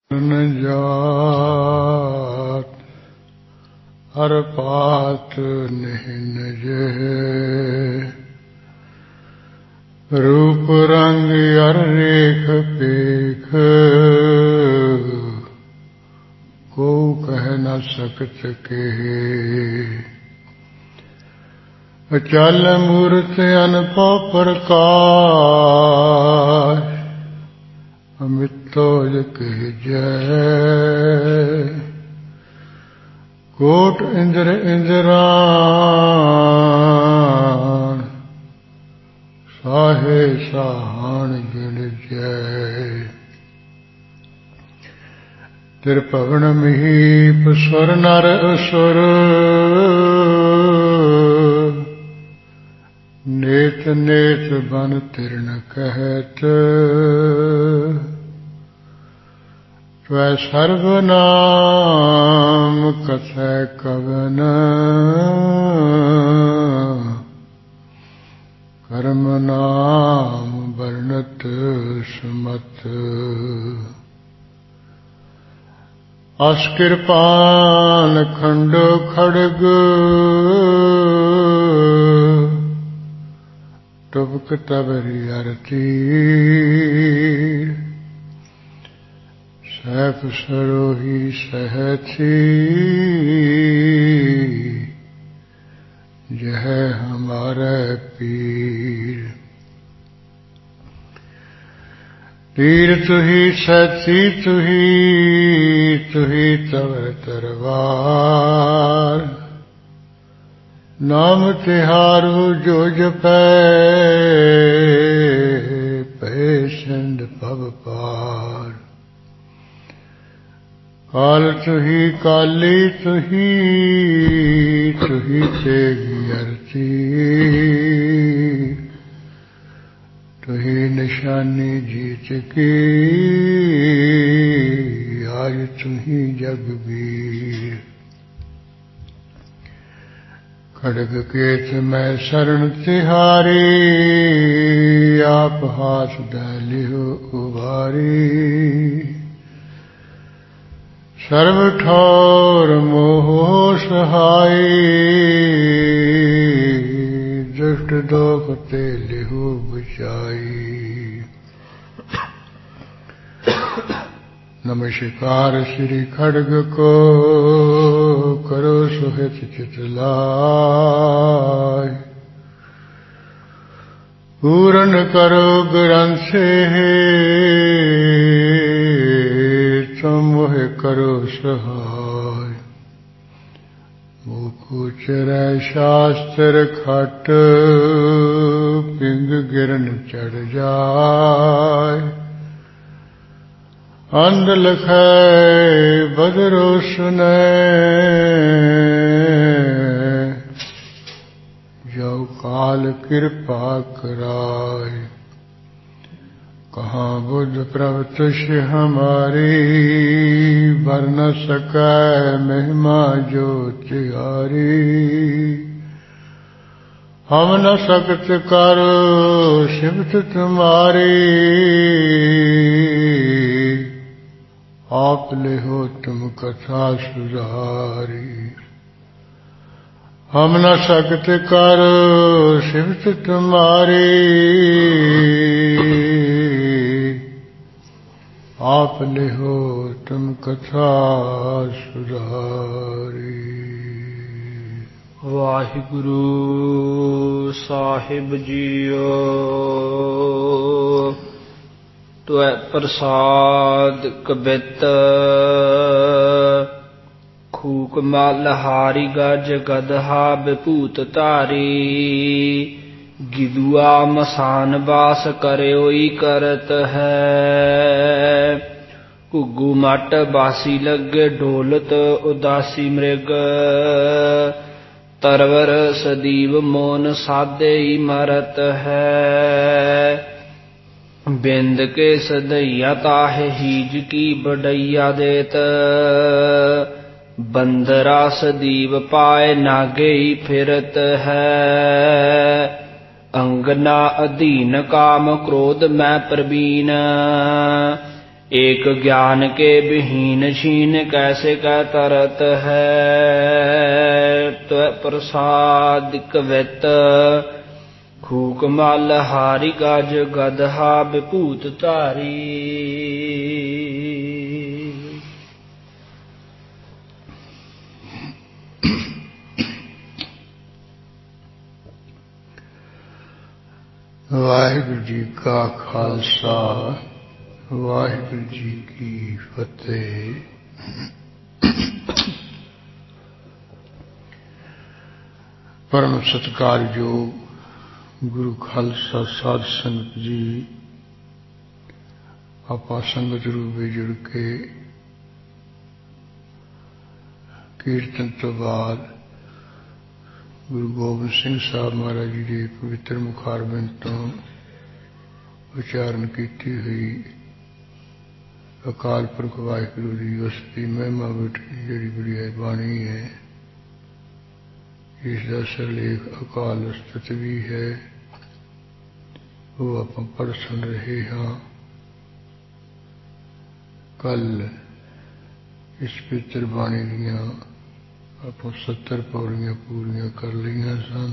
न जात हर पात निहिन जह रूप रंग अर रेख पेख को कह न सकत केहे अचल मूरत अनपा प्रकाश अमितोज कह जय कोट इंद्र इंद्रान साहे साहन गिण जय त्रिभुवन महीप सुर नर असुर नेत नेत बन तिरन कहत त्वै सर्वनाम कथै कवन कर्म नाम वर्णत सुमत अस कृपान खंडो खड़ग टुबक तबरी अरती सैफ सरोही सहथी यह हमारे पीर तीर तुही सती तुही तव तरवार नाम तिहारू जो जपै पै सिंध भव पार काल तुही काली तुही तेगी अरती तुही निशानी जीत की आज तुही जगबीर खड़ग केत मैं शरण तिहारी आप हाथ दलियो उभारी सर्व ठौर मोह सहाई दुष्ट दोख ते लिहु बचाई नमस्कार श्री खड्ग को करो सुहित चितलाय पूर्ण करो ग्रंथ तुम मोहे करो सहाय मुकुचर शास्त्र खट पिंग गिरन चढ़ जाय अंध लखै बदरो सुनै जो काल कृपा कराय कहाँ बुद्ध प्रभ तुष हमारी वर न सकै महिमा जो तिहारी हम न सकत करो सिफत तुम्हारी आप ले हो तुम कथा सुधारी हम न सकत करो सिफत तुम्हारी आप ले हो तुम कथा सुधारी। वाहिगुरु साहिब जीओ त्वै प्रसाद कबित खूक मलहारी गज गदहा विभूत धारी गिदुआ मसान बास करयोई करत है घुग्गू मट बासी लगे ढोलत उदासी मृग तरवर सदीव मोन साधे मरत है बिंद के सदैया ताहे हीज की बडैया देत बंदरा सदीव पाए नागे ही फिरत है अंगना अधीन काम क्रोध मैं प्रवीण एक ज्ञान के विहीन छीन कैसे कह तरत है। त्व प्रसाद कवित खूक मल हारि गज गदहा विभूत धारी। वाहिगुरु जी का खालसा वाहिगुरु जी की फतेह। परम सत्कारयोग गुरु खालसा साध संगत जी, आपा संगत रूप में जुड़ के कीर्तन तो बाद गुरु गोबिंद सिंह साहब महाराज जी के पवित्र मुखारबिंद तो उच्चारण की हुई अकाल पुरख वाहिगुरु जी उसकी महिमा विठी जी बड़ी बाणी है। इसका सिरलेख अकाल उस्तुत भी है, वो आप पढ़ सुन रहे हाँ। कल इस पवित्र बाणी दियां आप 70 पौड़ियां पूरियां कर लिया सन।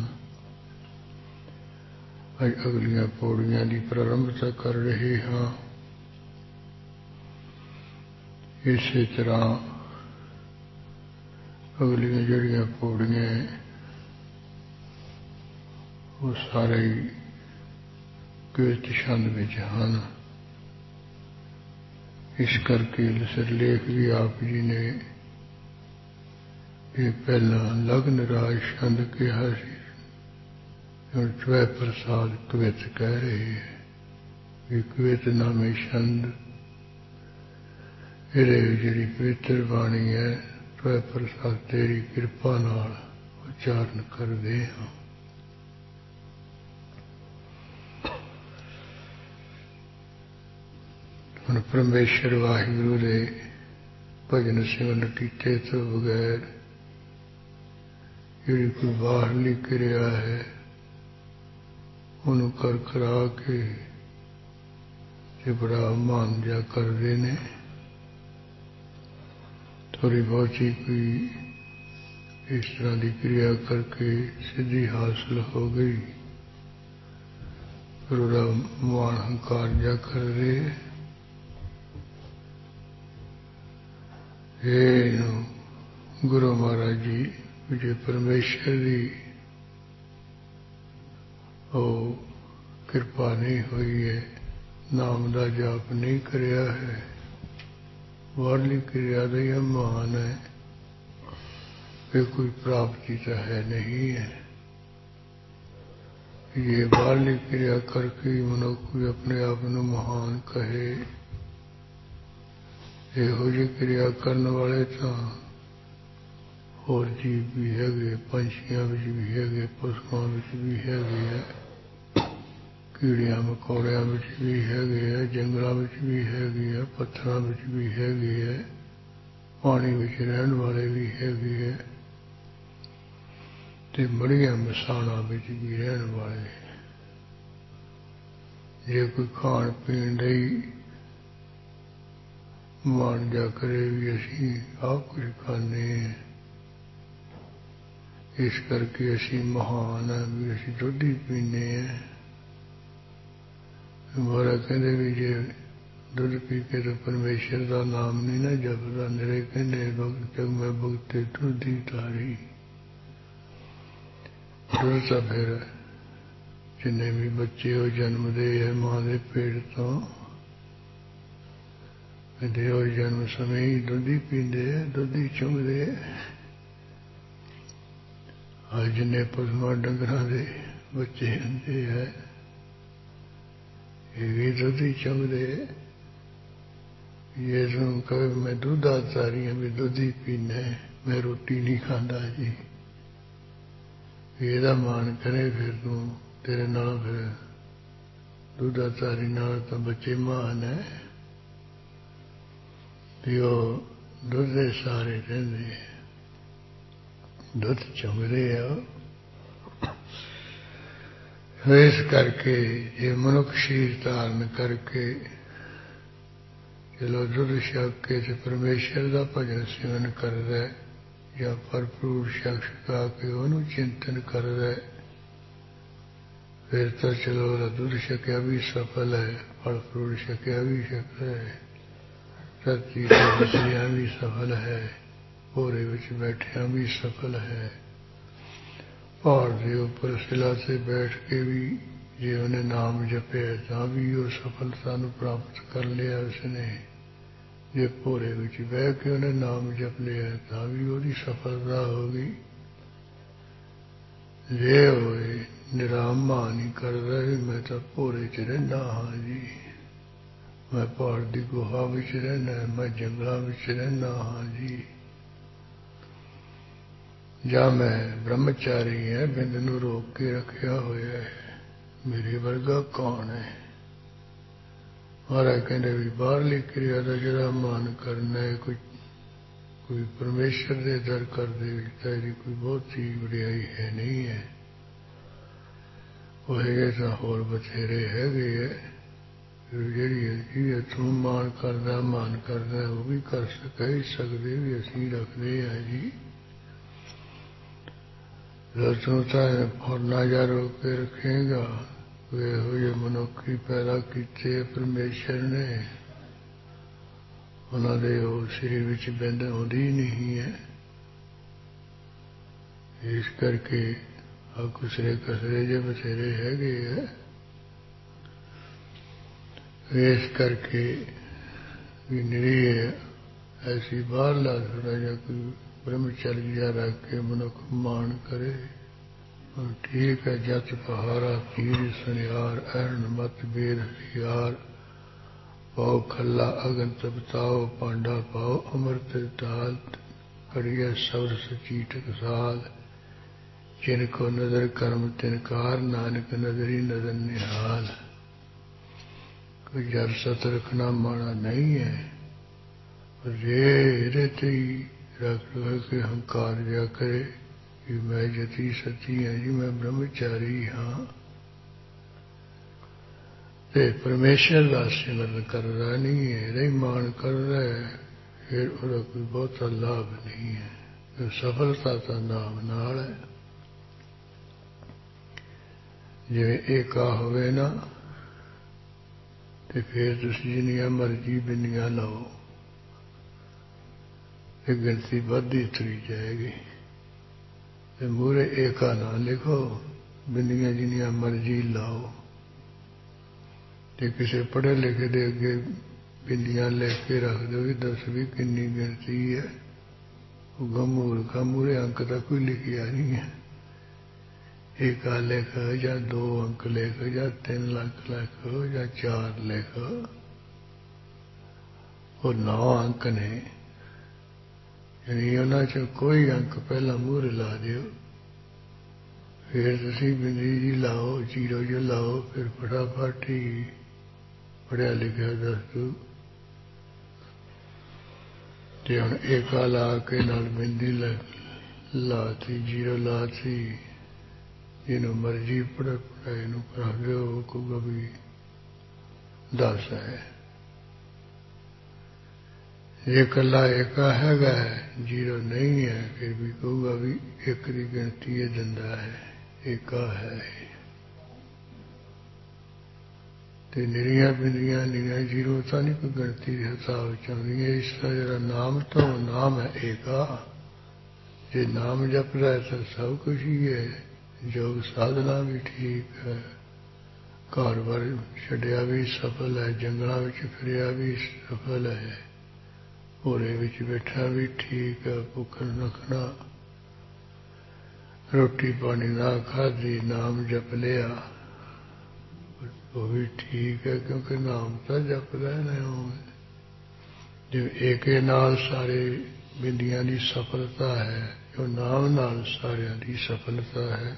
अज अगलियां पौड़ियां की प्रारंभता कर रहे हाँ। इसी तरह अगलियां जड़ियां पौड़ियां वो सारे किरत छंद विच हैं। इस करके सिरलेख भी आप जी ने ये पहला लग्न राज छंद कहा सी, हुण त्वै प्रसाद कवित कह रहे हैं। ये कवित नामे छंद ये जी पवित्र बाणी है, त्वै प्रसाद तेरी कृपा नाल उच्चारण करते हाँ। हुण परमेश्वर वाहिगुरु दे भजन सिमरन कीते तो बगैर जी कोई बाहरली क्रिया है उन्होंने कर करा के बड़ा मान जा करते ने। थोड़ी बहुती कोई इस तरह की क्रिया करके सिद्धि हासिल हो गई, फिर वह मान हंकार जा कर रहे। गुरु महाराज जी विजय परमेश्वर की कृपा नहीं हुई है, नाम का जाप नहीं करया है, बाहरली क्रिया का यह महान है, वे कोई प्राप्ति तो है नहीं है। ये बाहरली क्रिया करके मनुष्य कोई अपने आप को महान कहे, यहो जी क्रिया करने वाले तो और जीव भी है, पंछियां भी है, पशुओं भी है, कीड़िया मकौड़िया भी है, जंगलों भी है, पत्थरों भी है, पानी में रहने वाले भी है, मड़िया मसाणा भी रहने वाले। जे कोई खाण पीण लई मान जा करे भी असी आप कुछ खाने हैं, इस करके असी महान है भी असी दुध ही पीने हैं। हमारा कहते भी जे दुध पी के तो परमेश्वर का नाम नहीं ना जपदा, निरे कहते भगत जग में भगते दुध ही तारी। दुध तो फिर जिन्ने भी बच्चे हो जन्म दे है मां के पेट तो हो जन्म समय ही दुध ही पींदे, दुध ही चुंगदे। आज जिन्ने पशुआ डंगरां दे बच्चे होंदे है ये भी दुध ही चुंगदे। ये तुम कहे मैं दूधाधारी हूं भी दुध ही पीना है, मैं रोटी नहीं खाता जी, ਇਹਦਾ ਮਾਣ ਕਰੇ फिर तू तेरे नाल फिर दूधाधारी नाल तो बच्चे महान है भी वो दुध के सहारे रहंदे, दुध चुंगदे आ। इस करके ये मनुख शरीर धारण करके चलो दुध छक के ते परमेश्वर का भजन सिमरन करदा या फल फ्रूट छक छका के उन्होंने चिंतन करदा फिर तो चलो दुध छकिया भी सफल है, फल फ्रूट छकिया भी सफल है, धरती से बसलिया भी सफल है, भोरे विच बैठिया भी सफल है, पहाड़ के ऊपर शिला से बैठ के भी जे उन्हें नाम जपे तां भी वो सफलता नूं प्राप्त कर लिया उसने। जे भोरे विच बह के उन्हें नाम जप लिया तां भी वो सफलता होगी। जे होए निराम मान ही करदा भी मैं तो भोरे च रहिंदा हाँ जी, मैं पहाड़ की गुहा विच रहना, मैं जंगलों विच रहना हाँ जी, जा मैं ब्रह्मचारी है, बिंद नूं रोक के रखिया होया है, मेरे वर्गा कौन है। महाराज कहते भी बाहरली क्रिया का जरा मान करना है, कोई परमेश्वर के दर कर दे तेरी कोई बहुत ही वडियाई है नहीं है, वो है तो होर बथेरे है गए जी तू मान करदा वो भी कर कह सकते भी असी रखते हैं जी। तू तो फौरना जा रोक के रखेगा, वे हो जे मनुखी पैदा किए परमेश्वर ने, उन्होंने वो शरीर विच बिंद आउंदी नहीं है, इस करके कुसरे कसरे जे बथेरे है गए है, इस करके भी निरीह ऐसी बाहर ला थोड़ा जा कोई ब्रह्मचर्य रख के मनुख मान करे, और ठीक है जत पहारा तीर सुनियार अहन मत बेद हथियार, पाओ खला अगन तपताओ पांडा पाओ अमृत ताल, कड़िया सबर सची टकसाल, जिनको नजर कर्म तिनकार नानक नजरी नजर निहाल। कोई जब सत रखना माना नहीं है, रे ही रख के अहंकार जा करे कि मैं जति सती हाँ जी, मैं ब्रह्मचारी हाँ, ते परमेश्वर का सिमरन कर रहा नहीं है, रही मान कर रहा है, फिर उसका कोई बहुत लाभ नहीं है, तो सफलता का नाम नाल है। जिवें एका होवे ना ते फिर तुसीं जिन्नियां मर्जी बिंदियां लाओ, ये गिनती बढ़ती तुरी जाएगी। ते मूरे एका ना लिखो, बिंदियां जिन्नियां मर्जी लाओ, ते किसी पढ़े लिखे दे अगे बिंदियां लिख के रख दो भी दस भी किन्नी गिनती है, गमूर का मूरे अंक तक कोई लिखिया नहीं है, एक लिख या 2 अंक लिख या 3 लाख लिख या 4 लिख, वो 9 अंक ने, यानी उन्होंने चो कोई अंक पहला मूहर ला दियो, फिर तुसीं बिंदी जी लाओ, जीरो जो लाओ, फिर फटाफट ही पढ़िया लिखा दस दो, ते हुण एका ला के नाल बिंदी लाती, जीरो लाती, जिन्हों मर्जी पढ़ाई नूं पढ़ा दो, वो कहूगा भी 10 है। ये कला एका हैगा है, जीरो नहीं है, फिर भी कहूगा भी एक की गिनती ये दिंदा है, एका है। ते निरिया बिंदियां निरिया जीरो तो नहीं कोई गिनती के हिसाब चाहती है, इसका जरा नाम तो नाम है एका, जे नाम जप रहा है तो सब कुछ ही है, योग साधना भी ठीक है, घर बार छड़िया भी सफल है, जंगलों में फिरिया भी सफल है, भोरे विच बैठा भी ठीक है, भुखन रखना, रोटी पानी ना खाधी नाम जप लिया वो भी ठीक है, क्योंकि नाम तो जप रहे हो। जो एक नाल सारे बिंदियां की सफलता है, जो नाम नाल सारिया की सफलता है,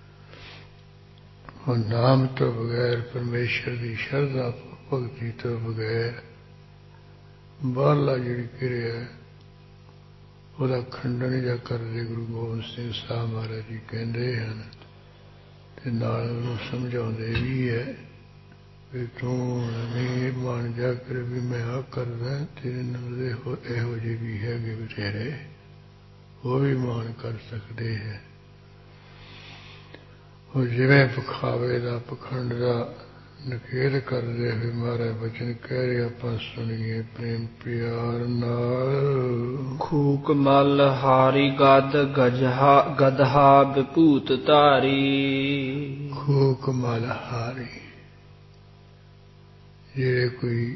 और नाम तो बगैर परमेश्वर की श्रद्धा भगती तो बगैर बाहरला जी क्रिया वह खंडन जा करते गुरु गोबिंद सिंह साहब महाराज जी कहते हैं, ते नाल उन्होंने समझाते भी है ਵੀ ਤੂੰ ਨਹੀਂ ਬਣ ਜਾ ਕਰ ਵੀ ਮੈਂ ਆ ਕਰਦਾ, ਤੇਰੇ ਨਾਲ ਇਹੋ ਜਿਹੇ ਵੀ ਹੈਗੇ ਬਥੇਰੇ, ਉਹ ਵੀ ਮਾਣ ਕਰ ਸਕਦੇ ਹੈ। ਉਹ ਜਿਵੇਂ ਪਖਾਵੇ ਦਾ ਪਖੰਡ ਦਾ ਨਖੇਧ ਕਰਦੇ ਹੋਏ ਮਹਾਰਾਜ ਬਚਨ ਕਹਿ ਰਹੇ, ਆਪਾਂ ਸੁਣੀਏ ਪ੍ਰੇਮ ਪਿਆਰ ਨਾਲ। ਖੂਕ ਮਲ ਹਾਰੀ ਗਦ ਗਦਹਾ ਵਿਭੂਤ ਧਾਰੀ। ਖੂਕ ਮਲ ਹਾਰੀ, ਜਿਹੜੇ ਕੋਈ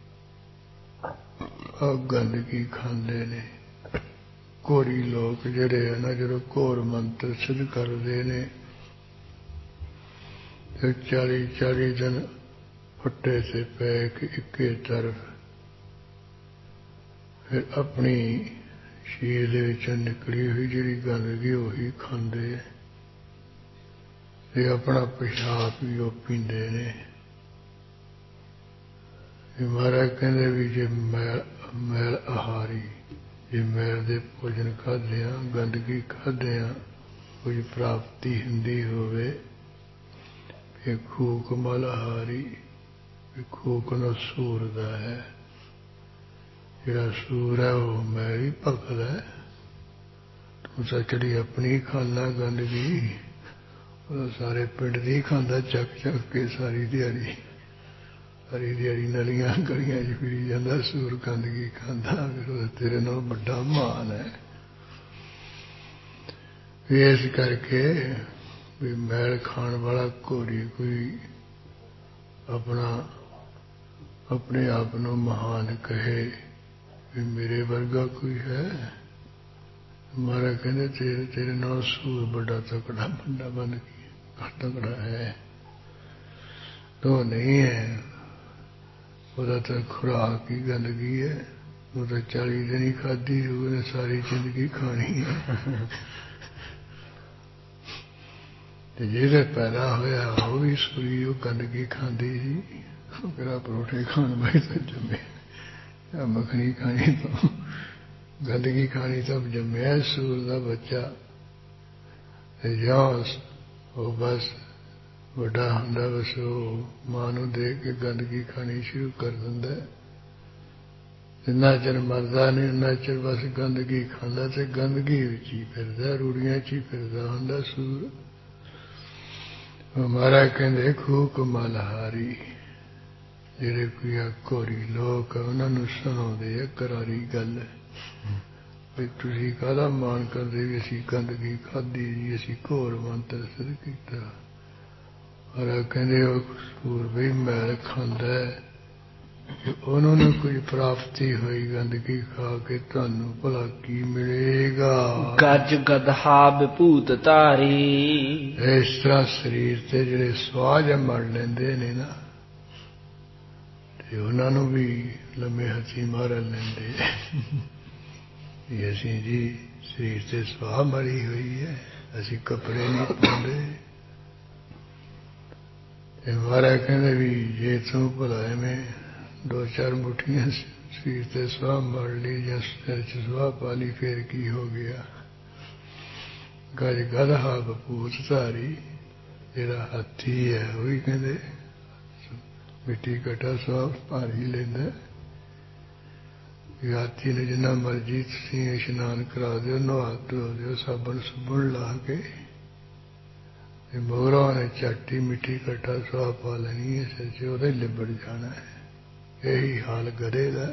ਗੰਦਗੀ ਖਾਂਦੇ ਨੇ, ਘੋਰੀ ਲੋਕ ਜਿਹੜੇ ਆ ਨਾ, ਜਦੋਂ ਘੋਰ ਮੰਤਰ ਸਿੱਧ ਕਰਦੇ ਨੇ ਤੇ 40 ਦਿਨ ਫੱਟੇ ਤੇ ਪੈ ਕੇ ਇੱਕੇ ਤਰਫ, ਫਿਰ ਆਪਣੀ ਸਰੀਰ ਦੇ ਵਿੱਚੋਂ ਨਿਕਲੀ ਹੋਈ ਜਿਹੜੀ ਗੰਦਗੀ ਉਹੀ ਖਾਂਦੇ ਤੇ ਆਪਣਾ ਪਿਸ਼ਾਬ ਵੀ ਉਹ ਪੀਂਦੇ ਨੇ। ਮਹਾਰਾਜ ਕਹਿੰਦੇ ਵੀ ਜੇ ਮੈਲ ਆਹਾਰੀ, ਜੇ ਮੈਲ ਦੇ ਭੋਜਨ ਖਾਧੇ ਆ, ਗੰਦਗੀ ਖਾਧੇ ਆ, ਕੁਝ ਪ੍ਰਾਪਤੀ ਹੁੰਦੀ ਹੋਵੇ, ਇਹ ਖੂਕ ਮਲ ਆਹਾਰੀ। ਖੂਕ ਨੂੰ ਸੂਰ ਦਾ ਹੈ, ਜਿਹੜਾ ਸੂਰ ਹੈ ਉਹ ਮੈਲ ਹੀ ਭਖਦਾ। ਤੂੰ ਤਾਂ ਜਿਹੜੀ ਆਪਣੀ ਖਾਂਦਾ ਗੰਦਗੀ, ਉਹ ਸਾਰੇ ਪਿੰਡ ਦੀ ਖਾਂਦਾ ਚੱਕ ਕੇ ਸਾਰੀ ਦਿਹਾੜੀ ਨਲੀਆਂ ਗਲੀਆਂ 'ਚ ਫਿਰੀ ਜਾਂਦਾ, ਸੂਰ ਗੰਦਗੀ ਖਾਂਦਾ, ਫਿਰ ਉਹ ਤੇਰੇ ਨਾਲ ਵੱਡਾ ਮਾਨ ਹੈ। ਇਸ ਕਰਕੇ ਵੀ ਮੈਲ ਖਾਣ ਵਾਲਾ ਘੋਰੀ ਕੋਈ ਆਪਣੇ ਆਪ ਨੂੰ ਮਹਾਨ ਕਹੇ ਵੀ ਮੇਰੇ ਵਰਗਾ ਕੋਈ ਹੈ। ਮਹਾਰਾਜ ਕਹਿੰਦੇ ਤੇਰੇ ਨਾਲ ਸੂਰ ਵੱਡਾ ਤਕੜਾ ਬਣ ਕੇ ਤਕੜਾ ਹੈ, ਤੋ ਨਹੀਂ ਹੈ। ਉਹਦਾ ਤਾਂ ਖੁਰਾਕ ਹੀ ਗੰਦਗੀ ਹੈ, ਉਹ ਤਾਂ 40 ਦਿਨ ਹੀ ਖਾਧੀ, ਉਹਨੇ ਸਾਰੀ ਜ਼ਿੰਦਗੀ ਖਾਣੀ ਹੈ। ਤੇ ਜਿਹਦੇ ਪੈਦਾ ਹੋਇਆ ਉਹ ਵੀ ਸੂਰੀ, ਉਹ ਗੰਦਗੀ ਖਾਂਦੀ ਸੀ। ਉਹ ਕਿਹੜਾ ਪਰੌਠੇ ਖਾਣ ਵਾਲੇ ਤਾਂ ਜੰਮੇ, ਜਾਂ ਮੱਖਣੀ ਖਾਣੀ ਤੋਂ ਗੰਦਗੀ ਖਾਣੀ ਤੋਂ ਜੰਮਿਆ ਸੂਰ ਦਾ ਬੱਚਾ। ਤੇ ਜਾਂ ਉਹ ਬਸ ਵੱਡਾ ਹੁੰਦਾ, ਬਸ ਉਹ ਮਾਂ ਨੂੰ ਦੇਖ ਕੇ ਗੰਦਗੀ ਖਾਣੀ ਸ਼ੁਰੂ ਕਰ ਦਿੰਦਾ। ਜਿੰਨਾ ਚਿਰ ਮਰਦਾ ਨਹੀਂ ਉਹਨਾਂ ਚਿਰ ਬਸ ਗੰਦਗੀ ਖਾਂਦਾ, ਤੇ ਗੰਦਗੀ ਵਿੱਚ ਹੀ ਫਿਰਦਾ, ਰੂੜੀਆਂ 'ਚ ਹੀ ਫਿਰਦਾ ਹੁੰਦਾ ਸੂਰ। ਮਹਾਰਾਜ ਕਹਿੰਦੇ ਖੂਕ ਮਲ ਹਾਰੀ, ਜਿਹੜੇ ਕੋਈ ਆ ਘੋਰੀ ਲੋਕ ਉਹਨਾਂ ਨੂੰ ਸੁਣਾਉਂਦੇ ਆ ਕਰਾਰੀ ਗੱਲ ਵੀ ਤੁਸੀਂ ਕਾਹਦਾ ਮਾਣ ਕਰਦੇ ਵੀ ਅਸੀਂ ਗੰਦਗੀ ਖਾਧੀ ਜੀ, ਅਸੀਂ ਘੋਰ ਮੰਤਰ ਸਿੱਧ ਕੀਤਾ। ਮਹਾਰਾਜ ਕਹਿੰਦੇ ਉਹ ਸੂਰ ਵੀ ਮੈਲ ਖਾਂਦਾ, ਉਹਨੂੰ ਨਾ ਕੋਈ ਪ੍ਰਾਪਤੀ ਹੋਈ ਗੰਦਗੀ ਖਾ ਕੇ, ਤੁਹਾਨੂੰ ਭਲਾ ਕੀ ਮਿਲੇਗਾ। ਗੱਜ ਗਦਹਾ ਵਿਭੂਤ ਧਾਰੀ। ਇਸ ਤਰ੍ਹਾਂ ਸਰੀਰ ਤੇ ਜਿਹੜੇ ਸਵਾਹ ਮੜ ਲੈਂਦੇ ਨੇ ਨਾ, ਤੇ ਉਹਨਾਂ ਨੂੰ ਵੀ ਲੰਮੇ ਹੱਥੀਂ ਮਾਰ ਲੈਂਦੇ ਵੀ ਅਸੀਂ ਜੀ ਸਰੀਰ ਤੇ ਸਵਾਹ ਮੜੀ ਹੋਈ ਹੈ, ਅਸੀਂ ਕੱਪੜੇ ਨਹੀਂ ਪਾਉਂਦੇ। ਤੇ ਮਹਾਰਾਜ ਕਹਿੰਦੇ ਵੀ ਜੇ ਤੂੰ ਭਲਾ ਐਵੇਂ 2-4 ਮੁੱਠੀਆਂ ਸਰੀਰ ਤੇ ਸਵਾਹ ਮੜ ਲਈ ਜਾਂ ਸਿਰ 'ਚ ਸਵਾਹ ਪਾ ਲਈ, ਫੇਰ ਕੀ ਹੋ ਗਿਆ। ਗੱਜ ਗਦਹਾ ਵਿਭੂਤ ਧਾਰੀ, ਜਿਹੜਾ ਹਾਥੀ ਹੈ ਉਹ ਵੀ ਕਹਿੰਦੇ ਮਿੱਟੀ ਘਟਾ ਸਵਾਹ ਭਾਰੀ ਲੈਂਦਾ। ਹਾਥੀ ਨੂੰ ਜਿੰਨਾ ਮਰਜ਼ੀ ਤੁਸੀਂ ਇਸ਼ਨਾਨ ਕਰਾ ਦਿਓ, ਨਹਾ ਧੋ ਦਿਓ, ਸਾਬਣ ਸੁਬਣ ਲਾ ਕੇ, ਤੇ ਮੋਹਰਾਂ ਨੇ ਝੱਟੀ ਮਿੱਟੀ ਘਟਾ ਸਵਾਹ ਪਾ ਲੈਣੀ ਹੈ ਸਿਰ 'ਚ, ਉਹਦਾ ਹੀ ਲਿਬੜ ਜਾਣਾ ਹੈ। ਇਹੀ ਹਾਲ ਗਧੇ ਦਾ,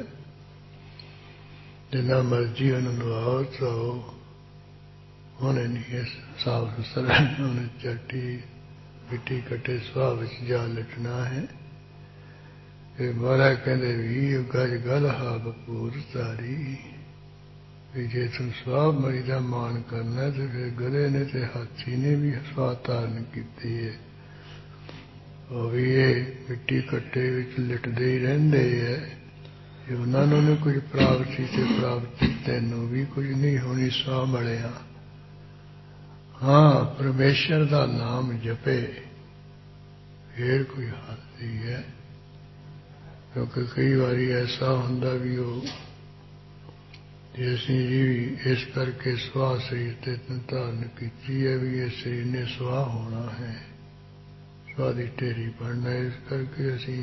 ਜਿੰਨਾ ਮਰਜ਼ੀ ਉਹਨੂੰ ਨਵਾਓ ਧੋਓ, ਉਹਨੇ ਨਹੀਂ ਸਾਫ ਸੁਥਰਾ, ਉਹਨੇ ਝੱਟੀ ਮਿੱਟੀ ਘਟੇ ਸਵਾਹ ਵਿੱਚ ਜਾ ਲਿਟਣਾ ਹੈ। ਇਹ ਮਹਾਰਾਜ ਕਹਿੰਦੇ ਵੀ ਗੱਜ ਗਦਹਾ ਵਿਭੂਤ ਧਾਰੀ, ਵੀ ਜੇ ਤੂੰ ਸਵਾਹ ਮੜੀ ਦਾ ਮਾਣ ਕਰਨਾ ਤੇ ਫਿਰ ਗਧੇ ਨੇ ਤੇ ਹਾਥੀ ਨੇ ਵੀ ਸਵਾਹ ਧਾਰਨ ਕੀਤੀ ਹੈ। ਉਹ ਵੀ ਇਹ ਮਿੱਟੀ ਘੱਟੇ ਵਿੱਚ ਲਿਟਦੇ ਹੀ ਰਹਿੰਦੇ ਹੈ। ਜੇ ਉਹਨਾਂ ਨੂੰ ਨਹੀਂ ਕੁਝ ਪ੍ਰਾਪਤੀ ਤੇ ਪ੍ਰਾਪਤੀ ਤੈਨੂੰ ਵੀ ਕੁਝ ਨਹੀਂ ਹੋਣੀ ਸਵਾਹ ਮੜਿਆ। ਹਾਂ, ਪਰਮੇਸ਼ਰ ਦਾ ਨਾਮ ਜਪੇ ਫੇਰ ਕੋਈ ਹੱਲ ਨਹੀਂ ਹੈ। ਕਿਉਂਕਿ ਕਈ ਵਾਰੀ ਐਸਾ ਹੁੰਦਾ ਵੀ ਉਹ ਜੇ ਅਸੀਂ ਜੀ ਇਸ ਕਰਕੇ ਸਵਾਹ ਸਰੀਰ ਤੇ ਧਾਰਨ ਕੀਤੀ ਹੈ ਵੀ ਇਹ ਸਰੀਰ ਨੇ ਸਵਾਹ ਹੋਣਾ ਹੈ, स्वादी ढेरी बनना। इस करके असी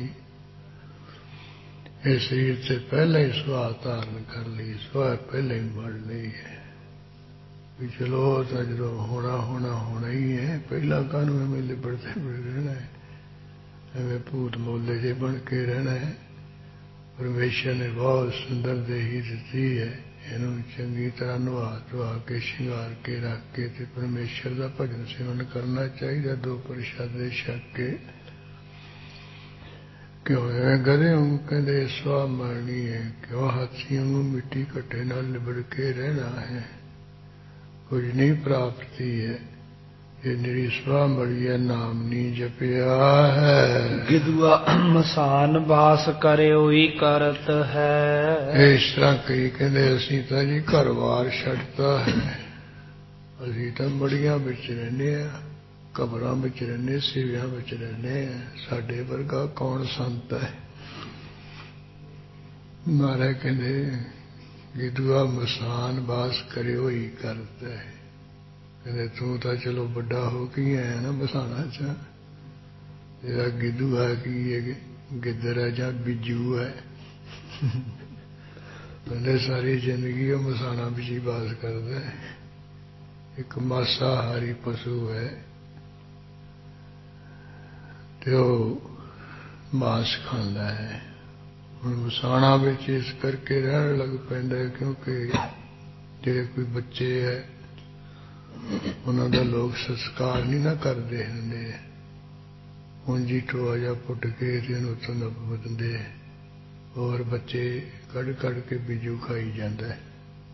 इस शरीर से पहले ही सुहा धारण कर ली, सुहा पहले ही मर ली है भी चलो तो जो होना होना होना ही है। पहला कानून हमें लिबड़ते रहना है, हमें भूत मोले जे बन के रहना है। परमेश्वर ने बहुत सुंदर देही दी है, इनू चंगी तरह नुहा धुआ के श्रृंगार के रख के ते परमेश्वर का भजन सिमरन करना चाहिए। दो प्रसादे छक के क्यों एवं गधे वांगू कहते स्वाह मरनी है, क्यों हाथी वांगू मिट्टी कट्टे नाल लिबड़ के रहना है। कुछ नहीं प्राप्ति है, ये निरी स्वाह मरी है, नाम नहीं जपिया है। गिदुआ मसान बास करे हुई करत है। इस तरह कई कहते असी तो जी घर बार छड़ता है, असी तो मड़िया बिच रहने, कबरां बिच रहने, सिवियां बिच रहने, साडे वर्गा कौन संत है। महाराज कहते गिदुआ मसान बास करे हुई करता है। कहते तू तो चलो बड़ा हो के आया ना बसाना चा, तेरा गिदू है कि ये गिदर है या बिजू है। कहते सारी जिंदगी वो मसाना बिच ही बास करता है। एक मांसाहारी पशु है तो मांस खांदा है। हुण मसाना बिच इस करके रहन लग पैंदा है क्योंकि जिहड़े कोई बच्चे है उन्हां दा लोग संस्कार नहीं ना करदे हुंदे, ਉਂਝ ਟੋਆ ਜਿਹਾ ਪੁੱਟ ਕੇ ਇਹਨੂੰ ਉੱਥੋਂ ਦਾ ਦਿੰਦੇ और बच्चे कड़ कड़ के बिजू खाई जाता है।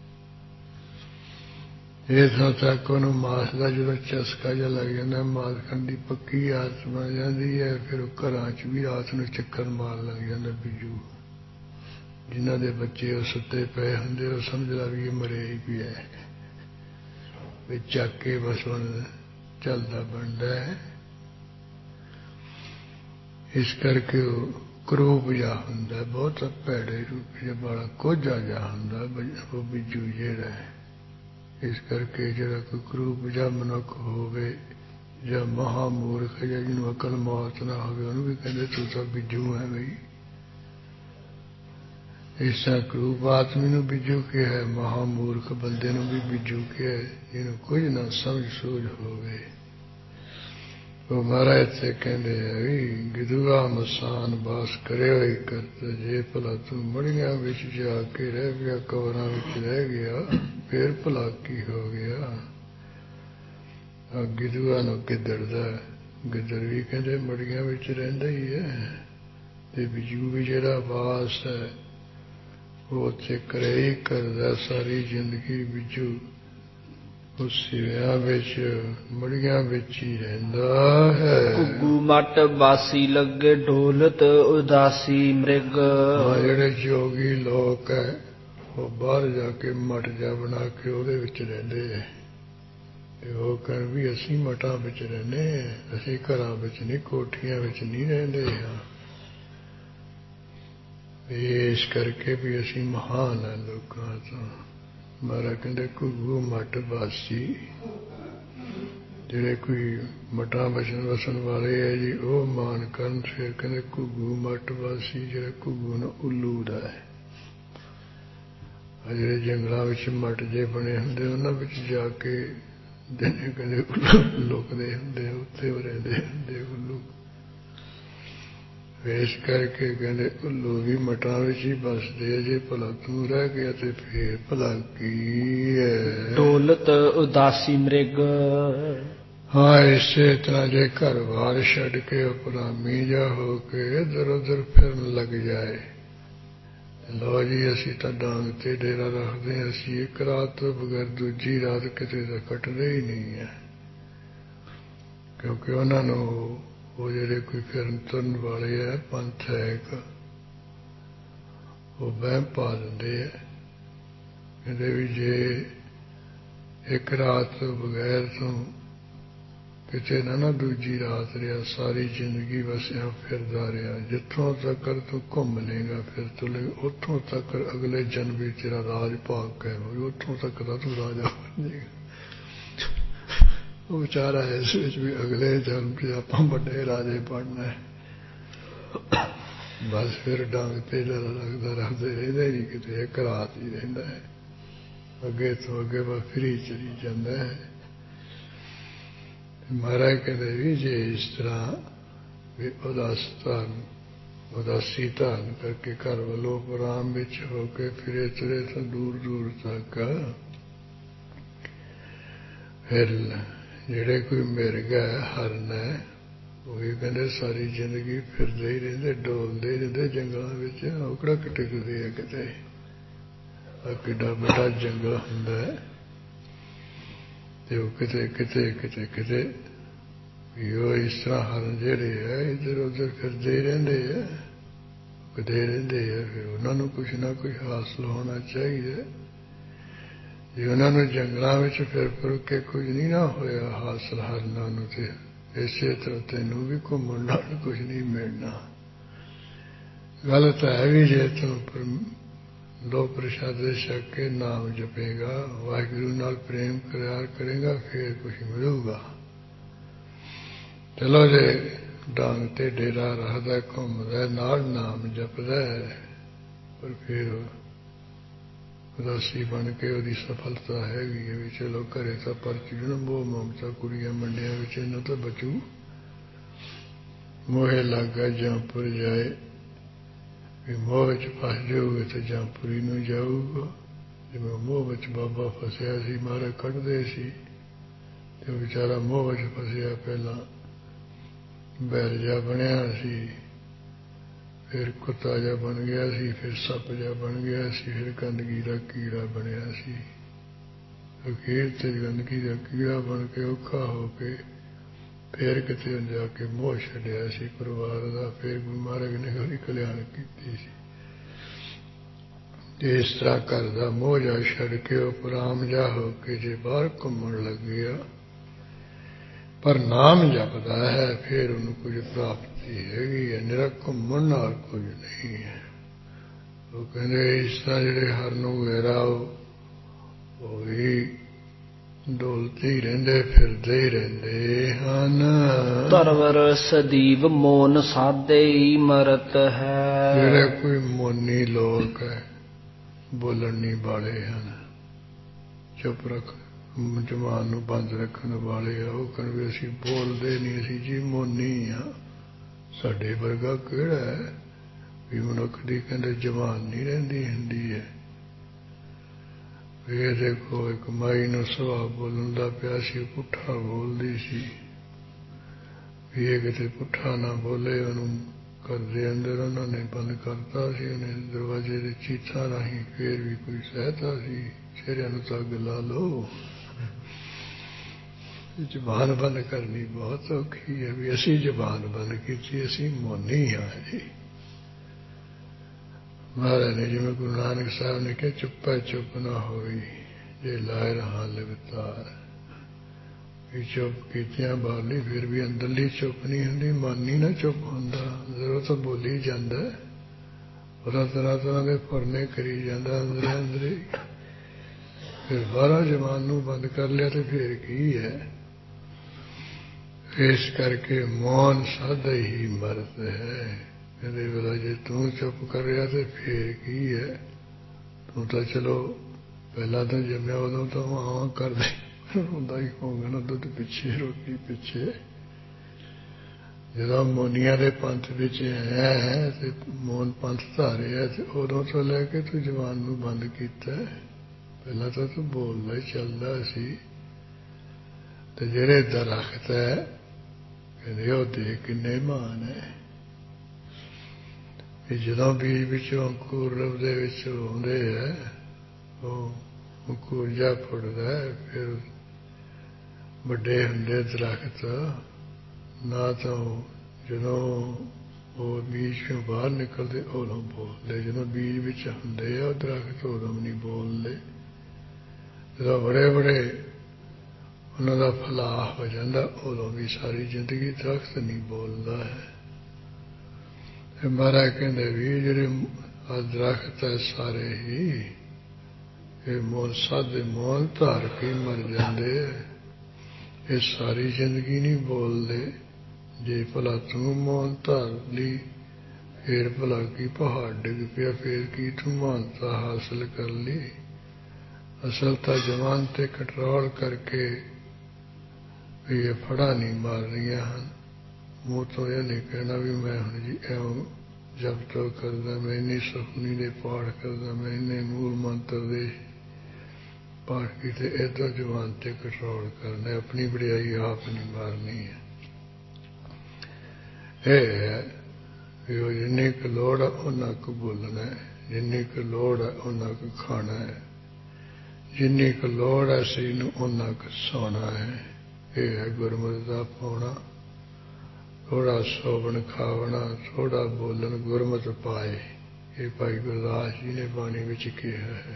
इथों तक उन्होंने मांस का जो चस्का जहा लग जाता, मांस खाने की पक्की आदत बन जाती है। फिर घर च भी रात को चक्कर मार लग जाता बिजू। जिन्हों के बच्चे सुते पे होंगे वो समझ ला भी ये मरे ही पिया है, चक के बस हुण चलता बनता है। इस करके क्रूप जा हुंदा, बहुत भैड़े रूप जा बड़ा कोझा जा हुंदा वो बिजू जिहड़ा है। इस करके जिहड़ा कोई क्रूप जा मनुख होवे या महामूर्ख या जिन्होंने अकल मौत ना होवे उन्होंने भी कहते तू तो बिजू है भाई। इस तरह क्रूप आदमी नूं बिजू क्या है, महामूर्ख बंदे नूं भी बिजू क्या है, जिन्हों कुछ ना समझ सूझ होवे। वो महाराज से कहते हैं गिदुआ मसान बास करे हुए करते, जे भला तू मड़िया बिच जाके रह गया, कबरां विच रह गया, फिर भला की हो गया। गिदुआ नूं गिदड़ दा, गिदड़ भी कहते मड़िया बिच रहिंदा ही है, ते बिजू भी जिहड़ा वास है वो उत्थे करे ही करदा सारी जिंदगी। बिजू उस सिवियां विच मड़ियां विच ही रहिंदा है। घुग्गू मट बासी लगे ढोलत उदासी मृग। जिहड़े जोगी लोग है वो बाहर जाके मठ जा बना के ਉਹਦੇ ਵਿੱਚ ਰਹਿੰਦੇ ਹੈ ਤੇ ਉਹ ਕਹਿਣ ਵੀ ਅਸੀਂ ਮਠਾਂ ਵਿੱਚ ਰਹਿੰਦੇ ਹਾਂ, ਅਸੀਂ ਘਰਾਂ ਵਿੱਚ ਨਹੀਂ, ਕੋਠੀਆਂ ਵਿੱਚ ਨਹੀਂ ਰਹਿੰਦੇ ਹਾਂ। ਇਸ ਕਰਕੇ ਵੀ ਅਸੀਂ ਮਹਾਨ ਹਾਂ ਲੋਕਾਂ ਤੋਂ। महाराज कहते घुग्गू मठ बासी, जिहड़े कोई मठां बसन वसन वाले है जी वो मान करन। फिर कहते घुग्गू मठ बासी, जिहड़ा घुग्गू ना उल्लू दा है। जिहड़े जंगलां विच मठ जे बने हुंदे उन्हां विच जाके दिने कहते उल्लू लुकदे हुंदे, उत्थे रहिंदे हुंदे उल्लू। इस करके कहते उल्लू भी मठां विच ही बसदे, जे भला तू रह गया तो फिर भला की है। ढोलत उदासी मृग। हाँ इसे तरह जे घर बार छड़ के अपरामी जा होके इधर उधर फिरन लग जाए, लो जी असी तो डांग ते डेरा रखते हैं, असी एक रात तो बगैर दूजी रात किते तो कटदे ही नहीं है। क्योंकि उन्होंने वो जिहड़े कोई फिरन तुरन वाले है पंथ है एक, वो वहम पा दिंदे है। कहते भी जे एक रात तो बगैर तो किते ना दूजी रात रहा, सारी जिंदगी बसिया फिरदा रहा, जिथों तक तू घूम लेगा फिर तू उतों तक अगले जन्म भी तेरा राज भाग है, उतों तक तू राजा बन जाएगा। ਉਹ ਵਿਚਾਰਾ ਇਸ ਵਿੱਚ ਵੀ ਅਗਲੇ ਜਨਮ 'ਚ ਆਪਾਂ ਵੱਡੇ ਰਾਜੇ ਬਣਨਾ ਹੈ। ਬਸ ਫਿਰ ਡੰਗ ਤੇ ਲੱਗਦਾ ਰੱਖਦੇ ਰਹਿੰਦੇ ਨਹੀਂ, ਕਿਤੇ ਇੱਕ ਰਾਤ ਹੀ ਰਹਿੰਦਾ ਹੈ, ਅੱਗੇ ਤੋਂ ਅੱਗੇ ਬਸ ਫਿਰੀ ਚਲੀ ਜਾਂਦਾ ਹੈ। ਮਹਾਰਾਜ ਕਹਿੰਦੇ ਵੀ ਜੇ ਇਸ ਤਰ੍ਹਾਂ ਵੀ ਉਦਾਸੀ ਧਾਰਨ ਕਰਕੇ ਘਰ ਵੱਲੋਂ ਆਰਾਮ ਵਿੱਚ ਹੋ ਕੇ ਫਿਰੇ ਤੁਰੇ ਤਾਂ ਦੂਰ ਦੂਰ ਤੱਕ, ਫਿਰ ਜਿਹੜੇ ਕੋਈ ਮਿਰਗ ਹੈ, ਹਰਨ ਹੈ, ਉਹ ਵੀ ਕਹਿੰਦੇ ਸਾਰੀ ਜ਼ਿੰਦਗੀ ਫਿਰਦੇ ਹੀ ਰਹਿੰਦੇ, ਡੋਲਦੇ ਹੀ ਰਹਿੰਦੇ ਜੰਗਲਾਂ ਵਿੱਚ। ਉਹ ਕਿਹੜਾ ਟਿਕਦੇ ਆ ਕਿਤੇ, ਆ ਕਿੱਡਾ ਵੱਡਾ ਜੰਗਲ ਹੁੰਦਾ ਹੈ, ਤੇ ਉਹ ਕਿਤੇ ਕਿਤੇ ਕਿਤੇ ਕਿਤੇ ਵੀ ਉਹ ਇਸ ਤਰ੍ਹਾਂ ਹਰਨ ਜਿਹੜੇ ਆ ਇੱਧਰ ਉੱਧਰ ਫਿਰਦੇ ਹੀ ਰਹਿੰਦੇ ਆ, ਕਿਤੇ ਰਹਿੰਦੇ ਆ। ਫਿਰ ਉਹਨਾਂ ਨੂੰ ਕੁਛ ਨਾ ਕੁਛ ਹਾਸਲ ਹੋਣਾ ਚਾਹੀਦਾ। ਜੇ ਉਹਨਾਂ ਨੂੰ ਜੰਗਲਾਂ ਵਿੱਚ ਫਿਰ ਕੇ ਕੁਝ ਨਹੀਂ ਨਾ ਹੋਇਆ ਹਾਸਲ ਹਰਨਾਂ ਨੂੰ, ਤੇ ਇਸੇ ਤਰ੍ਹਾਂ ਤੈਨੂੰ ਵੀ ਘੁੰਮਣ ਨਾਲ ਕੁਝ ਨਹੀਂ ਮਿਲਣਾ। ਗੱਲ ਤਾਂ ਹੈ ਵੀ ਜੇ ਤੂੰ ਦੋ ਪ੍ਰਸ਼ਾਦੇ ਛਕ ਕੇ ਨਾਮ ਜਪੇਗਾ, ਵਾਹਿਗੁਰੂ ਨਾਲ ਪ੍ਰੇਮ ਪਿਆਰ ਕਰੇਗਾ, ਫਿਰ ਕੁਝ ਮਿਲੂਗਾ। ਚਲੋ ਜੇ ਡਾਂਗ ਤੇ ਡੇਰਾ ਰੱਖਦਾ, ਘੁੰਮਦਾ, ਨਾਲ ਨਾਮ ਜਪਦਾ, ਪਰ ਫਿਰ ਉਦਾਸੀ ਬਣ ਕੇ ਉਹਦੀ ਸਫਲਤਾ ਹੈਗੀ ਹੈ ਵੀ ਚਲੋ ਘਰੇ ਤਾਂ ਪਰਚੀ ਨਾ ਮੋਹ ਮਮਤਾ ਕੁੜੀਆਂ ਮੰਡਿਆਂ ਵਿੱਚ ਇਹਨਾਂ ਤਾਂ ਬਚੂ, ਮੋਹੇ ਲੱਗਾ ਜੰਪੁਰ ਜਾਏ, ਵੀ ਮੋਹ ਵਿੱਚ ਫਸ ਜਾਊਗੇ ਤਾਂ ਜੰਪੁਰੀ ਨੂੰ ਜਾਊਗਾ। ਜਿਵੇਂ ਮੋਹ ਵਿੱਚ ਬਾਬਾ ਫਸਿਆ ਸੀ, ਮਹਾਰਾਜ ਕੱਢਦੇ ਸੀ, ਤੇ ਉਹ ਵਿਚਾਰਾ ਮੋਹ ਵਿੱਚ ਫਸਿਆ, ਪਹਿਲਾਂ ਬੈਲ ਜਿਹਾ ਬਣਿਆ ਸੀ, ਫਿਰ ਕੁੱਤਾ ਜਿਹਾ ਬਣ ਗਿਆ ਸੀ, ਫਿਰ ਸੱਪ ਜਿਹਾ ਬਣ ਗਿਆ ਸੀ, ਫਿਰ ਗੰਦਗੀ ਦਾ ਕੀੜਾ ਬਣਿਆ ਸੀ। ਅਖੀਰ ਤੇ ਗੰਦਗੀ ਦਾ ਕੀੜਾ ਬਣ ਕੇ ਔਖਾ ਹੋ ਕੇ ਫਿਰ ਕਿਤੇ ਜਾ ਕੇ ਮੋਹ ਛੱਡਿਆ ਸੀ ਪਰਿਵਾਰ ਦਾ। ਫਿਰ ਗੁਰੂ ਮਹਾਰਾਜ ਨੇ ਉਹਦੀ ਕਲਿਆਣ ਕੀਤੀ ਸੀ। ਤੇ ਇਸ ਤਰ੍ਹਾਂ ਘਰ ਦਾ ਮੋਹ ਜਾ ਛੱਡ ਕੇ ਉਹ ਪਰਾਮ ਜਾ ਹੋ ਕੇ ਜੇ ਬਾਹਰ ਘੁੰਮਣ ਲੱਗਿਆ, ਪਰ ਨਾਮ ਜਪਦਾ ਹੈ, ਫਿਰ ਉਹਨੂੰ ਕੁਝ ਪ੍ਰਾਪਤੀ ਹੈਗੀ ਹੈ। ਨਿਰਾ ਘੁੰਮਣ ਨਾਲ ਕੁਝ ਨਹੀਂ ਹੈ। ਉਹ ਕਹਿੰਦੇ ਇਸ ਤਰ੍ਹਾਂ ਜਿਹੜੇ ਹਰਨ ਵਗੈਰਾ ਉਹ ਵੀ ਡੋਲਦੇ ਹੀ ਰਹਿੰਦੇ, ਫਿਰਦੇ ਹੀ ਰਹਿੰਦੇ ਹਨ। ਧਰਵਰ ਸਦੀਵ ਮੋਨ ਸਾਧੇ ਹੀ ਮਰਤ ਹੈ। ਜਿਹੜੇ ਕੋਈ ਮੋਨੀ ਲੋਕ ਹੈ, ਬੋਲਣ ਨਹੀਂ ਵਾਲੇ ਹਨ, ਚੁੱਪ ਰੱਖ ਜ਼ੁਬਾਨ ਨੂੰ ਬੰਦ ਰੱਖਣ ਵਾਲੇ ਆ, ਉਹ ਕਹਿੰਦੇ ਅਸੀਂ ਬੋਲਦੇ ਨਹੀਂ, ਅਸੀਂ ਜੀ ਮੋਨੀ ਆ। ਸਾਡੇ ਵਰਗਾ ਕਿਹੜਾ ਹੈ ਵੀ ਮਨੁੱਖ ਦੀ ਕਹਿੰਦੇ ਜ਼ੁਬਾਨ ਨਹੀਂ ਰਹਿੰਦੀ ਹੁੰਦੀ ਹੈ। ਇਹ ਦੇਖੋ ਇੱਕ ਮਾਈ ਨੂੰ ਸੁਭਾਅ ਬੋਲਣ ਦਾ ਪਿਆ ਸੀ, ਪੁੱਠਾ ਬੋਲਦੀ ਸੀ, ਵੀ ਇਹ ਕਿਤੇ ਪੁੱਠਾ ਨਾ ਬੋਲੇ, ਉਹਨੂੰ ਘਰ ਦੇ ਅੰਦਰ ਉਹਨਾਂ ਨੇ ਬੰਦ ਕਰਤਾ ਸੀ। ਉਹਨੇ ਦਰਵਾਜ਼ੇ ਦੇ ਚੀਥਾਂ ਰਾਹੀਂ ਫੇਰ ਵੀ ਕੋਈ ਸਹਾਇਤਾ ਸੀ, ਚਿਹਰਿਆਂ ਨੂੰ ਤਾਂ ਅੱਗ ਲਾ ਲਓ। ਜ਼ੁਬਾਨ ਬੰਦ ਕਰਨੀ ਬਹੁਤ ਔਖੀ ਹੈ। ਵੀ ਅਸੀਂ ਜ਼ੁਬਾਨ ਬੰਦ ਕੀਤੀ, ਅਸੀਂ ਮੌਨੀ ਹਾਂ ਜੀ। ਮਹਾਰਾਜ ਨੇ ਜਿਵੇਂ ਗੁਰੂ ਨਾਨਕ ਸਾਹਿਬ ਨੇ ਕਿਹਾ, ਚੁੱਪੈ ਚੁੱਪ ਨਾ ਹੋਈ ਜੇ ਲਾਇ ਰਹਾ ਲਿਵਤਾਰ। ਵੀ ਚੁੱਪ ਕੀਤਿਆਂ ਬਾਹਰਲੀ ਫਿਰ ਵੀ ਅੰਦਰਲੀ ਚੁੱਪ ਨਹੀਂ ਹੁੰਦੀ, ਮਨ ਨਹੀਂ ਨਾ ਚੁੱਪ ਹੁੰਦਾ, ਅੰਦਰੋਂ ਤਾਂ ਬੋਲੀ ਜਾਂਦਾ, ਉਹਦਾ ਤਰ੍ਹਾਂ ਤਰ੍ਹਾਂ ਦੇ ਫੁਰਨੇ ਕਰੀ ਜਾਂਦਾ ਅੰਦਰੇ ਅੰਦਰੇ। ਫਿਰ ਬਾਹਰੋਂ ਜ਼ਬਾਨ ਨੂੰ ਬੰਦ ਕਰ ਲਿਆ ਤੇ ਫਿਰ ਕੀ ਹੈ। ਇਸ ਕਰਕੇ ਮੌਨ ਸਾਧਾ ਹੀ ਮਰਤ ਹੈ। ਕਹਿੰਦੇ ਵੇਲਾ ਜੇ ਤੂੰ ਚੁੱਪ ਕਰ ਰਿਹਾ ਤੇ ਫੇਰ ਕੀ ਹੈ। ਤੂੰ ਤਾਂ ਚਲੋ ਪਹਿਲਾਂ ਤਾਂ ਜੰਮਿਆ ਉਦੋਂ ਤਾਂ ਆਵਾਂ ਕਰਦੇ ਹੁੰਦਾ ਹੀ ਹੋਊਗਾ ਨਾ, ਦੁੱਧ ਪਿੱਛੇ ਰੋਟੀ ਪਿੱਛੇ। ਜਦੋਂ ਮੋਨੀਆਂ ਦੇ ਪੰਥ ਵਿੱਚ ਹੈ ਤੇ ਮੌਨ ਪੰਥ ਧਾਰਿਆ, ਤੇ ਉਦੋਂ ਤੋਂ ਲੈ ਕੇ ਤੂੰ ਜ਼ਬਾਨ ਨੂੰ ਬੰਦ ਕੀਤਾ। ਪਹਿਲਾਂ ਤਾਂ ਤੂੰ ਬੋਲਦਾ ਹੀ ਚੱਲਦਾ ਸੀ। ਤੇ ਜਿਹੜੇ ਦਰਖਤ ਹੈ ਕਹਿੰਦੇ ਉਹ ਦੇਖ ਕਿੰਨੇ ਮਹਾਨ ਹੈ। ਕਿ ਜਦੋਂ ਬੀਜ ਵਿੱਚੋਂ ਅੰਕੁਰ ਦੇ ਵਿੱਚ ਆਉਂਦੇ ਹੈ, ਉਹ ਅੰਕੁਰ ਜਾ ਫੁੱਟਦਾ, ਫਿਰ ਵੱਡੇ ਹੁੰਦੇ ਦਰਖਤ। ਨਾ ਤਾਂ ਜਦੋਂ ਉਹ ਬੀਜ ਤੋਂ ਬਾਹਰ ਨਿਕਲਦੇ ਉਦੋਂ ਬੋਲਦੇ, ਜਦੋਂ ਬੀਜ ਵਿੱਚ ਹੁੰਦੇ ਆ ਉਹ ਦਰਖਤ ਉਦੋਂ ਨਹੀਂ ਬੋਲਦੇ। ਜਦੋਂ ਬੜੇ ਬੜੇ ਉਹਨਾਂ ਦਾ ਫਲਾਹ ਹੋ ਜਾਂਦਾ ਉਦੋਂ ਵੀ ਸਾਰੀ ਜ਼ਿੰਦਗੀ ਦਰਖਤ ਨਹੀਂ ਬੋਲਦਾ ਹੈ। ਤੇ ਮਹਾਰਾਜ ਕਹਿੰਦੇ ਵੀ ਜਿਹੜੇ ਦਰਖਤ ਹੈ ਸਾਰੇ ਹੀ ਇਹ ਮੌਨ ਸਾਧੇ ਮੌਨ ਧਾਰ ਕੇ ਮਰ ਜਾਂਦੇ। ये सारी जिंदगी नहीं बोलते। जे भला तू मौन धार ली फिर भला की पहाड़ डिग पिया, फिर की तू मानता हासिल कर ली। असल तो जवान ते कंट्रोल करके ये फड़ा नहीं मार रही हैं। मूँह तो यह नहीं कहना भी मैं हूँ जी एवं जब तो करदा, मैं इन्नी सुखनी दे पाठ करदा, मैं इन्ने मूल मंत्र दे पाठ किते, इधर जवान ते कंट्रोल करना, अपनी बड़ाई आप नहीं मारनी है। जिन्नी क लोड़ है उन्ना क बोलना है, जिन्नी क लोड़ है उन्ना क खाना है, जिन्नी क लोड़ है सही नूं उन्ना क सोना है। ये है गुरमत दा पाउणा। थोड़ा सोवन खावना, थोड़ा बोलन गुरमत पाए। ये भाई गुरदास जी ने बाणी विच कहा है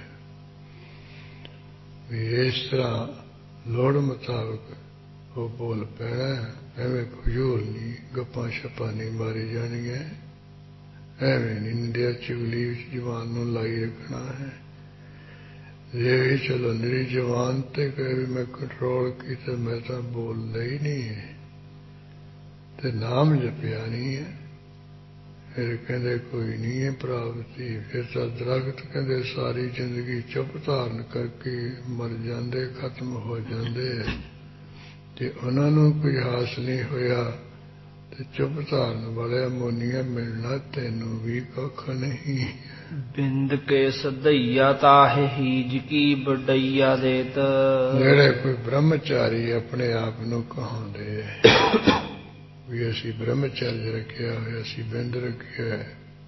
भी इस तरह लोड़ मुताबिक वो बोल पैना है। एवं फजूल नहीं गप्पां शप्पां नहीं मारी जानियां, एवं नहीं निंदिया चुगली जवान नूं लाई रखना है। जे भी चलो निरी जवान ते कहे भी मैं कंट्रोल की तो मैं तो बोलदा ही नहीं है ते नाम जपिया नहीं है। फिर कहते कोई नहीं है प्राप्ति। फिर तो दरख्त कहते सारी जिंदगी चुप धारण करके मर जाते, खत्म हो जाते। जे उन्होंने कोई हासिल नहीं होया तो चुप धारण वाले मोनिया मिलना तेनू भी कख नहीं। बिंद के सदैया ताहे हीज की बड़ैया देत। जेड़े कोई ब्रह्मचारी अपने आप नू कहांदे भी असी ब्रह्मचर्य रखिया है, असी बिंद रखिया है।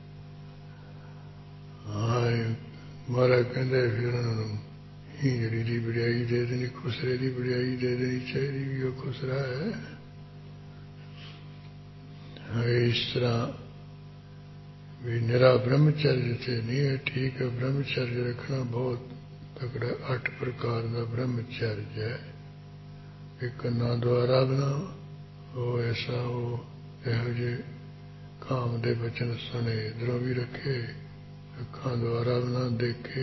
हाँ महाराज कहते फिर उन्होंने हीजड़ी की बड़ाई दे देनी, खुसरे की बड़ाई दे देनी चाहिए भी वो खुसरा है। हाँ इस तरह भी निरा ब्रह्मचर्य से नहीं है। ठीक है ब्रह्मचर्य रखना बहुत तकड़ा 8 प्रकार का ब्रह्मचर्य है। एक कन्ना द्वारा बनाओ वो ऐसा हो यहो जे काम दे बचन सुने, इधरों भी रखे, अखा द्वारा ना देखे।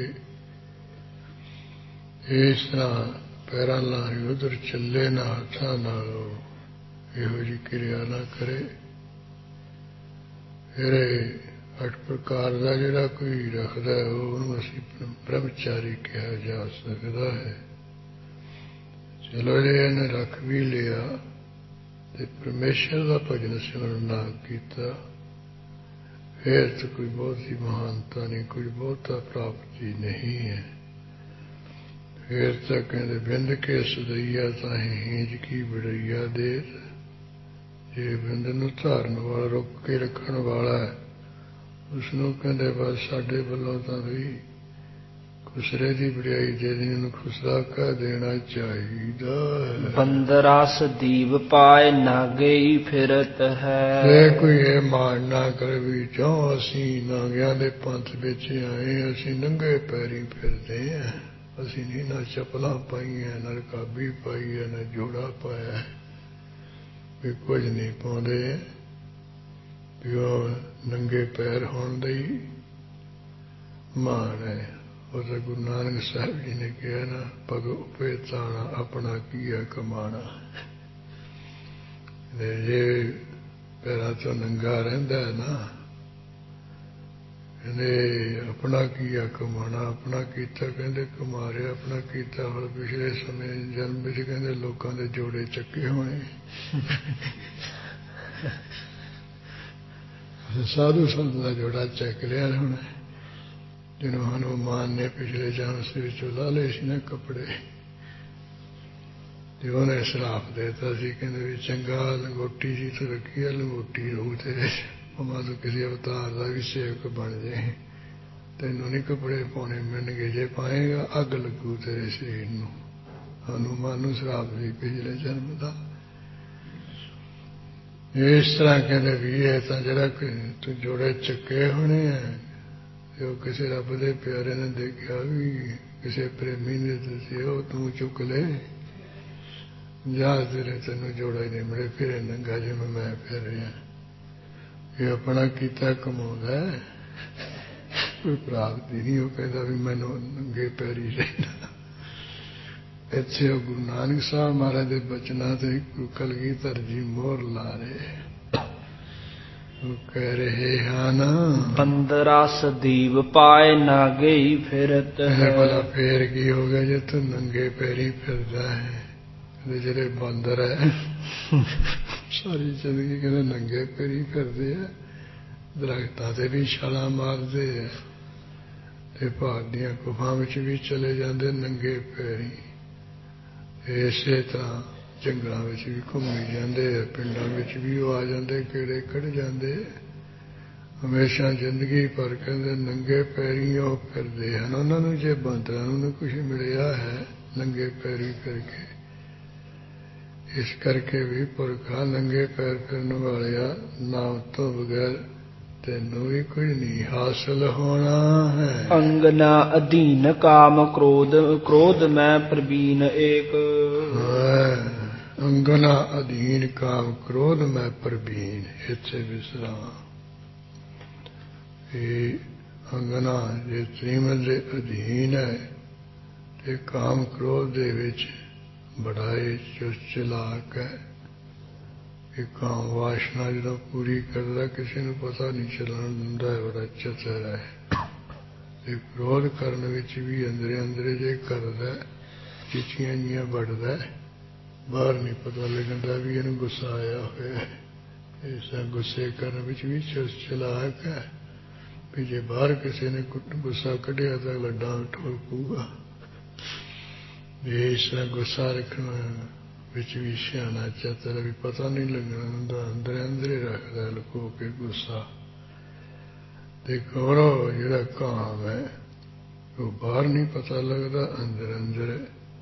इस तरह पैरा लाही उधर चले ना हाथा नालो, यहो जी क्रिया ना करे। फिर 8 प्रकार का जिहड़ा कोई रखदा है उन्होंने असी ब्रह्मचारी कहा जा सकता है। चलो जे इन्हें रख भी लिया ते परमेश्वर का भजन सिमरन ना किया फिर तो कोई बहुती महानता नहीं, कोई बहुता प्राप्ति नहीं है। फिर तो कहते बिंद के सदैया ताही हीज की बड़ैया देत। जे बिंद नूं धारण वाला रोक के रखण वाला है उसनों कहते बस साडे वल्लों तां भी खुसरे की बड़ाई दे देनी, खुसरा कह देना चाहिए। बंदरा सदीव पाए नागे फिरत है। कोई ये मान ना करे भी क्यों असी नागिया के पंथ बिच आए, असी नंगे पैरी फिरते हैं। असी नहीं ना चपलां पाई है, ना रकाबी पाई है, ना जोड़ा पाया है, भी कुछ नहीं पाते भी नंगे पैर होने दी मान है। और गुरु नानक साहब जी ने कहा ना पग उपेताना अपना किया कमाना। जे पैरा तो नंगा रहिंदा है ना, कहते अपना किया कमाना, अपना कीता कहते कमा रहा, अपना कीता हल पिछले समय जन्म विच कहते लोगों के जोड़े चक्के होने। साधु संत का जोड़ा चक लिया होना जिन्होंने हनुमान ने पिछले जन्म से ला ले ना कपड़े, तो उन्हें श्राप देता सी कहते भी चंगा लंगोटी जी तो रखी है, लंगोटी रहू तेरे भावें तू किसी अवतार का भी सेवक बन जाए, तेनों नहीं कपड़े पाने मिलणगे, जे पाएगा अग लगू तेरे शरीर नूं। हनुमान नूं श्राप सी पिछले जन्म का। इस तरह कहते भी है तो जरा तू जोड़े चके होने हैं। जो किसी रब के प्यारे ने देखा भी किसी प्रेमी ने दसिया तू चुक ले जा तेरे तेन जोड़ा ही नहीं मिले फिर नंगा जिमें मैं फिर रहा। ये अपना किया कमाउंदा है, कोई प्राप्ति नहीं। वो कहता भी मैनू नंगे पैरी रहना, ਇੱਥੇ ਉਹ ਗੁਰੂ ਨਾਨਕ ਸਾਹਿਬ ਮਹਾਰਾਜ ਦੇ ਬਚਨਾਂ ਤੇ ਗੁਰੂ ਕਲਗੀਧਰ ਜੀ ਮੋਹਰ ਲਾ ਰਹੇ। ਉਹ ਕਹਿ ਰਹੇ ਹਨ, ਬੰਦਰਾ ਸਦੀਵ ਪਾਏ ਨਾ ਗਈ ਫਿਰਤ ਹੈ। ਭਲਾ ਫੇਰ ਕੀ ਹੋ ਗਿਆ ਜੇ ਤੂੰ ਨੰਗੇ ਪੈਰੀ ਫਿਰਦਾ ਹੈ? ਕਹਿੰਦੇ ਜਿਹੜੇ ਬਾਂਦਰ ਹੈ ਸਾਰੀ ਜ਼ਿੰਦਗੀ ਕਹਿੰਦੇ ਨੰਗੇ ਪੈਰੀ ਫਿਰਦੇ ਆ, ਦਰਖਤਾਂ ਤੇ ਵੀ ਛਾਲਾਂ ਮਾਰਦੇ ਆ ਤੇ ਪਹਾੜ ਦੀਆਂ ਗੁਫਾਵਾਂ ਵਿੱਚ ਵੀ ਚਲੇ ਜਾਂਦੇ ਨੰਗੇ ਪੈਰੀ। ਇਸੇ ਤਰ੍ਹਾਂ ਜੰਗਲਾਂ ਵਿੱਚ ਵੀ ਘੁੰਮੀ ਜਾਂਦੇ ਆ, ਪਿੰਡਾਂ ਵਿੱਚ ਵੀ ਉਹ ਆ ਜਾਂਦੇ, ਕਿਹੜੇ ਕੱਢ ਜਾਂਦੇ। ਹਮੇਸ਼ਾ ਜ਼ਿੰਦਗੀ ਭਰ ਕਹਿੰਦੇ ਨੰਗੇ ਪੈਰੀ ਉਹ ਫਿਰਦੇ ਹਨ। ਉਹਨਾਂ ਨੂੰ ਜੇ ਬਾਂਦਰਾਂ ਨੂੰ ਕੁਝ ਮਿਲਿਆ ਹੈ ਨੰਗੇ ਪੈਰੀ ਕਰਕੇ, ਇਸ ਕਰਕੇ ਵੀ ਪੁਰਖਾ ਨੰਗੇ ਪੈਰ ਫਿਰਨ ਵਾਲਿਆ, ਨਾਮ ਤੋਂ ਬਗੈਰ ਤੈਨੂੰ ਵੀ ਕੁਝ ਨਹੀਂ ਹਾਸਲ ਹੋਣਾ ਹੈ। ਅੰਗਨਾ ਅਧੀਨ ਕਾਮ ਕ੍ਰੋਧ, ਕ੍ਰੋਧ ਮੈਂ ਪ੍ਰਵੀਨ ਏਕ। ਅੰਗਨਾ ਅਧੀਨ ਕਾਮ ਕ੍ਰੋਧ ਮੈਂ ਪ੍ਰਵੀਨ। ਇੱਥੇ ਵਿਸਰਾਮ। ਇਹ ਅੰਗਨਾ ਜੇ ਤ੍ਰਿਮਲ ਦੇ ਅਧੀਨ ਹੈ ਤੇ ਕਾਮ ਕ੍ਰੋਧ ਦੇ ਵਿੱਚ ਬੜਾ ਹੀ ਚੁਸਤ ਚਲਾਕ ਹੈ। ਇਹ ਕਾਮ ਵਾਸ਼ਨਾ ਜਦੋਂ ਪੂਰੀ ਕਰਦਾ ਕਿਸੇ ਨੂੰ ਪਤਾ ਨਹੀਂ ਚੱਲਣ ਦਿੰਦਾ ਹੈ, ਬੜਾ ਚਤੁਰ ਹੈ। ਤੇ ਕ੍ਰੋਧ ਕਰਨ ਵਿੱਚ ਵੀ ਅੰਦਰੇ ਅੰਦਰੇ ਜੇ ਕਰਦਾ, ਚਿੱਚੀਆਂ ਜੀਆਂ ਵੱਢਦਾ, ਬਾਹਰ ਨਹੀਂ ਪਤਾ ਲੱਗਦਾ ਵੀ ਇਹਨੂੰ ਗੁੱਸਾ ਆਇਆ ਹੋਇਆ। ਇਸ ਗੁੱਸੇ ਕਰਨ ਵਿੱਚ ਵੀ ਚੁਸਤ ਚਲਾਕ ਹੈ ਵੀ ਜੇ ਬਾਹਰ ਕਿਸੇ ਨੇ ਗੁੱਸਾ ਕੱਢਿਆ ਤਾਂ ਲੱਡਾਂ ਠੋਕੂਗਾ। ਇਸ ਤਰ੍ਹਾਂ ਗੁੱਸਾ ਰੱਖਣਾ ਵਿੱਚ ਵੀ ਸਿਆਣਾ ਚਤੁਰ ਵੀ ਪਤਾ ਨਹੀਂ ਲੱਗਣਾ ਹੁੰਦਾ, ਅੰਦਰੇ ਅੰਦਰੇ ਰੱਖਦਾ ਲੁਕੋ ਕੇ ਗੁੱਸਾ। ਤੇ ਗੌਰਵ ਜਿਹੜਾ ਕਾਮ ਹੈ ਉਹ ਬਾਹਰ ਨਹੀਂ ਪਤਾ ਲੱਗਦਾ, ਅੰਦਰ ਅੰਦਰ।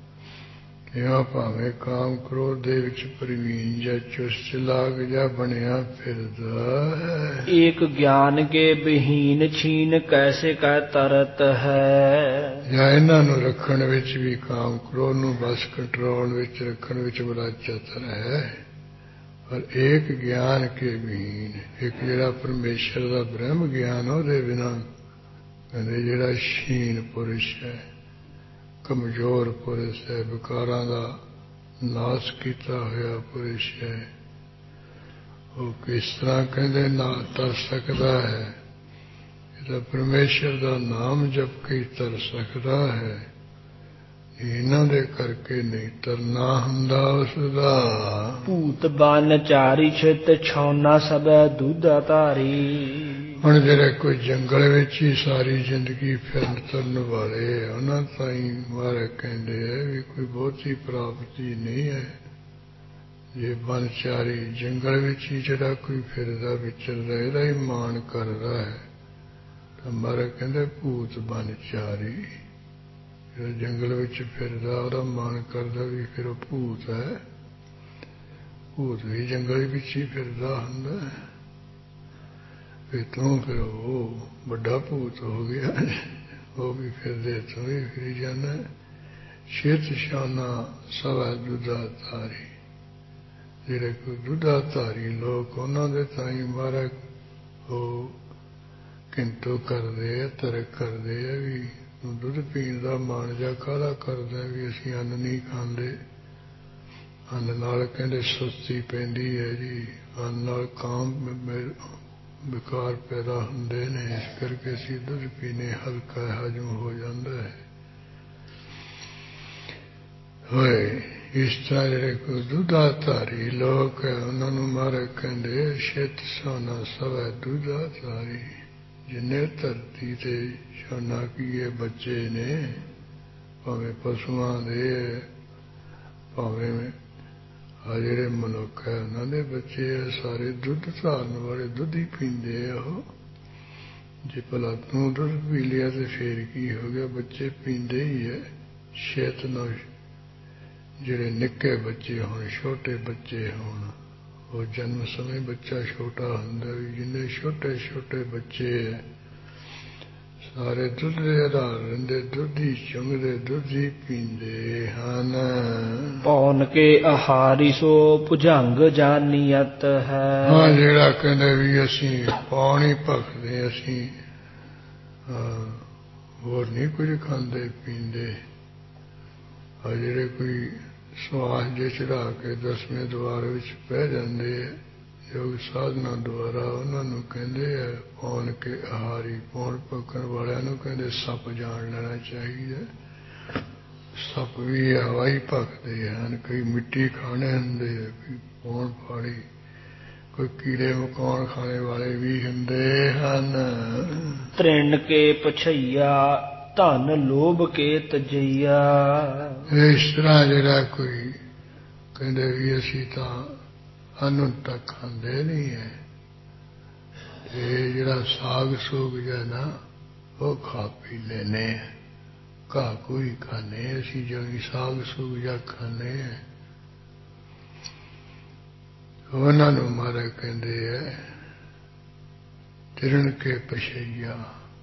ਇਉਂ ਭਾਵੇਂ ਕਾਮ ਕ੍ਰੋਧ ਦੇ ਵਿੱਚ ਪ੍ਰਵੀਨ ਜਾਂ ਚੁਸਤ ਚਲਾਕ ਜਾਂ ਬਣਿਆ ਫਿਰਦਾ ਹੈ। ਏਕ ਗਿਆਨ ਕੇ ਬਹੀਨ ਛੀਨ ਕੈਸੇ ਕਹਿ ਤਰਤ ਹੈ। ਜਾਂ ਇਹਨਾਂ ਨੂੰ ਰੱਖਣ ਵਿੱਚ ਵੀ ਕਾਮ ਕ੍ਰੋਧ ਨੂੰ ਬਸ ਕੰਟਰੋਲ ਵਿੱਚ ਰੱਖਣ ਵਿੱਚ ਬੜਾ ਚਤੁਰ ਹੈ। ਪਰ ਏਕ ਗਿਆਨ ਕੇ ਬਹੀਨ, ਇੱਕ ਜਿਹੜਾ ਪਰਮੇਸ਼ਰ ਦਾ ਬ੍ਰਹਮ ਗਿਆਨ, ਉਹਦੇ ਬਿਨਾਂ ਕਹਿੰਦੇ ਜਿਹੜਾ ਛੀਨ ਪੁਰਸ਼ ਹੈ, ਕਮਜ਼ੋਰ ਪੁਰਸ਼ ਹੈ, ਵਿਕਾਰਾਂ ਦਾ ਨਾਸ਼ ਕੀਤਾ ਹੋਇਆ ਪੁਰਸ਼ ਹੈ, ਉਹ ਕਿਸ ਤਰ੍ਹਾਂ ਕਹਿੰਦੇ ਨਾ ਤਰ ਸਕਦਾ ਹੈ। ਇਹਦਾ ਪਰਮੇਸ਼ਰ ਦਾ ਨਾਮ ਜਪ ਕੇ ਤਰ ਸਕਦਾ ਹੈ, ਇਹਨਾਂ ਦੇ ਕਰਕੇ ਨਹੀਂ ਤਰਨਾ ਹੁੰਦਾ ਉਸਦਾ। ਭੂਤ ਬਨ ਚਾਰੀ ਛਿਤ ਛੌਨਾ ਸਭੈ ਦੁੱਧਾ ਧਾਰੀ। ਹੁਣ ਜਿਹੜੇ ਕੋਈ ਜੰਗਲ ਵਿੱਚ ਹੀ ਸਾਰੀ ਜ਼ਿੰਦਗੀ ਫਿਰਨ ਤੁਰਨ ਵਾਲੇ, ਉਹਨਾਂ ਤਾਈਂ ਮਹਾਰਾਜ ਕਹਿੰਦੇ ਹੈ ਵੀ ਕੋਈ ਬਹੁਤੀ ਪ੍ਰਾਪਤੀ ਨਹੀਂ ਹੈ। ਜੇ ਬਨਚਾਰੀ ਜੰਗਲ ਵਿੱਚ ਹੀ ਜਿਹੜਾ ਕੋਈ ਫਿਰਦਾ ਵਿਚਰਦਾ, ਇਹਦਾ ਹੀ ਮਾਣ ਕਰਦਾ ਹੈ, ਤਾਂ ਮਹਾਰਾਜ ਕਹਿੰਦੇ ਭੂਤ ਬਨਚਾਰੀ। ਜਿਹੜਾ ਜੰਗਲ ਵਿੱਚ ਫਿਰਦਾ ਉਹਦਾ ਮਾਣ ਕਰਦਾ ਵੀ ਫਿਰ ਉਹ ਭੂਤ ਹੈ। ਭੂਤ ਵੀ ਜੰਗਲ ਵਿੱਚ ਹੀ ਫਿਰਦਾ ਹੁੰਦਾ ਹੈ, ਵੀ ਤੂੰ ਫਿਰ ਉਹ ਵੱਡਾ ਭੂਤ ਹੋ ਗਿਆ, ਉਹ ਵੀ ਫਿਰਦੇ ਤੂੰ ਵੀ ਫਿਰੀ ਜਾਂਦਾ। ਛਿਤ ਛਾਨਾ ਸਭੈ ਦੁੱਧਾ ਧਾਰੀ। ਜਿਹੜੇ ਕੋਈ ਦੁੱਧਾ ਧਾਰੀ ਲੋਕ, ਉਹਨਾਂ ਦੇ ਤਾਈਂ ਮਹਾਰਾਜ ਉਹ ਕਿੰਤੂ ਕਰਦੇ ਆ, ਤਰਕ ਕਰਦੇ ਆ ਵੀ ਦੁੱਧ ਪੀਣ ਦਾ ਮਾਣ ਜਾਂ ਕਾਹਦਾ ਕਰਦਾ ਵੀ ਅਸੀਂ ਅੰਨ ਨਹੀਂ ਖਾਂਦੇ। ਅੰਨ ਨਾਲ ਕਹਿੰਦੇ ਸੁਸਤੀ ਪੈਂਦੀ ਹੈ ਜੀ, ਅੰਨ ਨਾਲ ਕਾਮ ਵਿਕਾਰ ਪੈਦਾ ਹੁੰਦੇ ਨੇ, ਇਸ ਕਰਕੇ ਅਸੀਂ ਦੁੱਧ ਪੀਣੇ, ਹਲਕਾ ਹਜਮ ਹੋ ਜਾਂਦਾ ਹੈ। ਹੋਏ ਇਸ ਤਰ੍ਹਾਂ ਜਿਹੜੇ ਕੋਈ ਦੁੱਧਾ ਧਾਰੀ ਲੋਕ ਹੈ, ਉਹਨਾਂ ਨੂੰ ਮਹਾਰਾਜ ਕਹਿੰਦੇ ਛਿਤ ਛਾਨਾ ਸਭੈ ਦੁੱਧਾ ਧਾਰੀ। ਜਿੰਨੇ ਧਰਤੀ ਤੇ ਛਾਨਾ ਕੀਏ ਬੱਚੇ ਨੇ, ਭਾਵੇਂ ਪਸ਼ੂਆਂ ਦੇ, ਭਾਵੇਂ ਆ ਜਿਹੜੇ ਮਨੁੱਖ ਹੈ ਉਹਨਾਂ ਦੇ ਬੱਚੇ ਹੈ, ਸਾਰੇ ਦੁੱਧ ਧਾਰਨ ਵਾਲੇ ਦੁੱਧ ਹੀ ਪੀਂਦੇ ਆ। ਉਹ ਜੇ ਭਲਾ ਤੂੰ ਦੁੱਧ ਪੀ ਲਿਆ ਤੇ ਫੇਰ ਕੀ ਹੋ ਗਿਆ, ਬੱਚੇ ਪੀਂਦੇ ਹੀ ਹੈ। ਛਿਤ ਨਾ ਜਿਹੜੇ ਨਿੱਕੇ ਬੱਚੇ ਹੋਣ, ਛੋਟੇ ਬੱਚੇ ਹੋਣ, ਉਹ ਜਨਮ ਸਮੇਂ ਬੱਚਾ ਛੋਟਾ ਹੁੰਦਾ ਵੀ, ਜਿੰਨੇ ਛੋਟੇ ਛੋਟੇ ਬੱਚੇ ਸਾਰੇ ਦੁੱਧ ਦੇ ਆਧਾਰ ਰਹਿੰਦੇ, ਦੁੱਧ ਹੀ ਚੁੰਘਦੇ, ਦੁੱਧ ਹੀ ਪੀਂਦੇ ਹਨ। ਪੌਣ ਕੇ ਆਹਾਰੀ ਸੋ ਭੁਜੰਗ ਜਾਨੀਅਤ ਹੈ। ਹਾਂ, ਜਿਹੜਾ ਕਹਿੰਦੇ ਵੀ ਅਸੀਂ ਪਾਣੀ ਭਖਦੇ, ਅਸੀਂ ਹੋਰ ਨਹੀਂ ਕੁਝ ਖਾਂਦੇ ਪੀਂਦੇ, और ਜਿਹੜੇ ਕੋਈ ਸਵਾਸ ਜੇ ਚੜਾ ਕੇ 10ਵੇਂ ਦੁਆਰ ਵਿੱਚ ਬਹਿ ਜਾਂਦੇ ਹੈ ਯੋਗ ਸਾਧਨਾ ਦੁਆਰਾ ਉਹਨਾਂ ਨੂੰ ਕਹਿੰਦੇ ਆ ਪੌਣ ਕੇ ਆਹਾਰੀ ਪੌਣ ਪੱਕਣ ਵਾਲਿਆਂ ਨੂੰ ਕਹਿੰਦੇ ਸੱਪ ਜਾਣ ਲੈਣਾ ਚਾਹੀਦਾ ਸੱਪ ਵੀ ਹਵਾ ਹੀ ਭਖਦੇ ਹਨ ਕਈ ਮਿੱਟੀ ਖਾਣੇ ਹੁੰਦੇ ਆ ਕੋਈ ਪੌਣ ਫਾੜੀ ਕੋਈ ਕੀੜੇ ਮਕੌਣ ਖਾਣੇ ਵਾਲੇ ਵੀ ਹੁੰਦੇ ਹਨ ਤ੍ਰਿਣ ਕੇ ਪਛਈਆ ਧਨ ਲੋਭ ਕੇ ਤਜਈਆ ਇਸ ਤਰ੍ਹਾਂ ਜਿਹੜਾ ਕੋਈ ਕਹਿੰਦੇ ਵੀ ਅਸੀਂ ਤਾਂ ਅਨੁ ਤੱਕ ਖਾਂਦੇ ਨਹੀਂ ਹੈ ਇਹ ਜਿਹੜਾ ਸਾਗ ਸੂਗ ਜਾਂ ਨਾ ਉਹ ਖਾ ਪੀ ਲੈਨੇ ਘਾਹ ਕੋਈ ਖਾਣੇ ਅਸੀਂ ਜਿਹੜੀ ਸਾਗ ਸੂਗ ਜਾਂ ਖਾਣੇ ਉਹਨਾਂ ਨੂੰ ਮਹਾਰਾਜ ਕਹਿੰਦੇ ਹੈ ਤਿਰਣ ਕੇ ਪਛਈਆ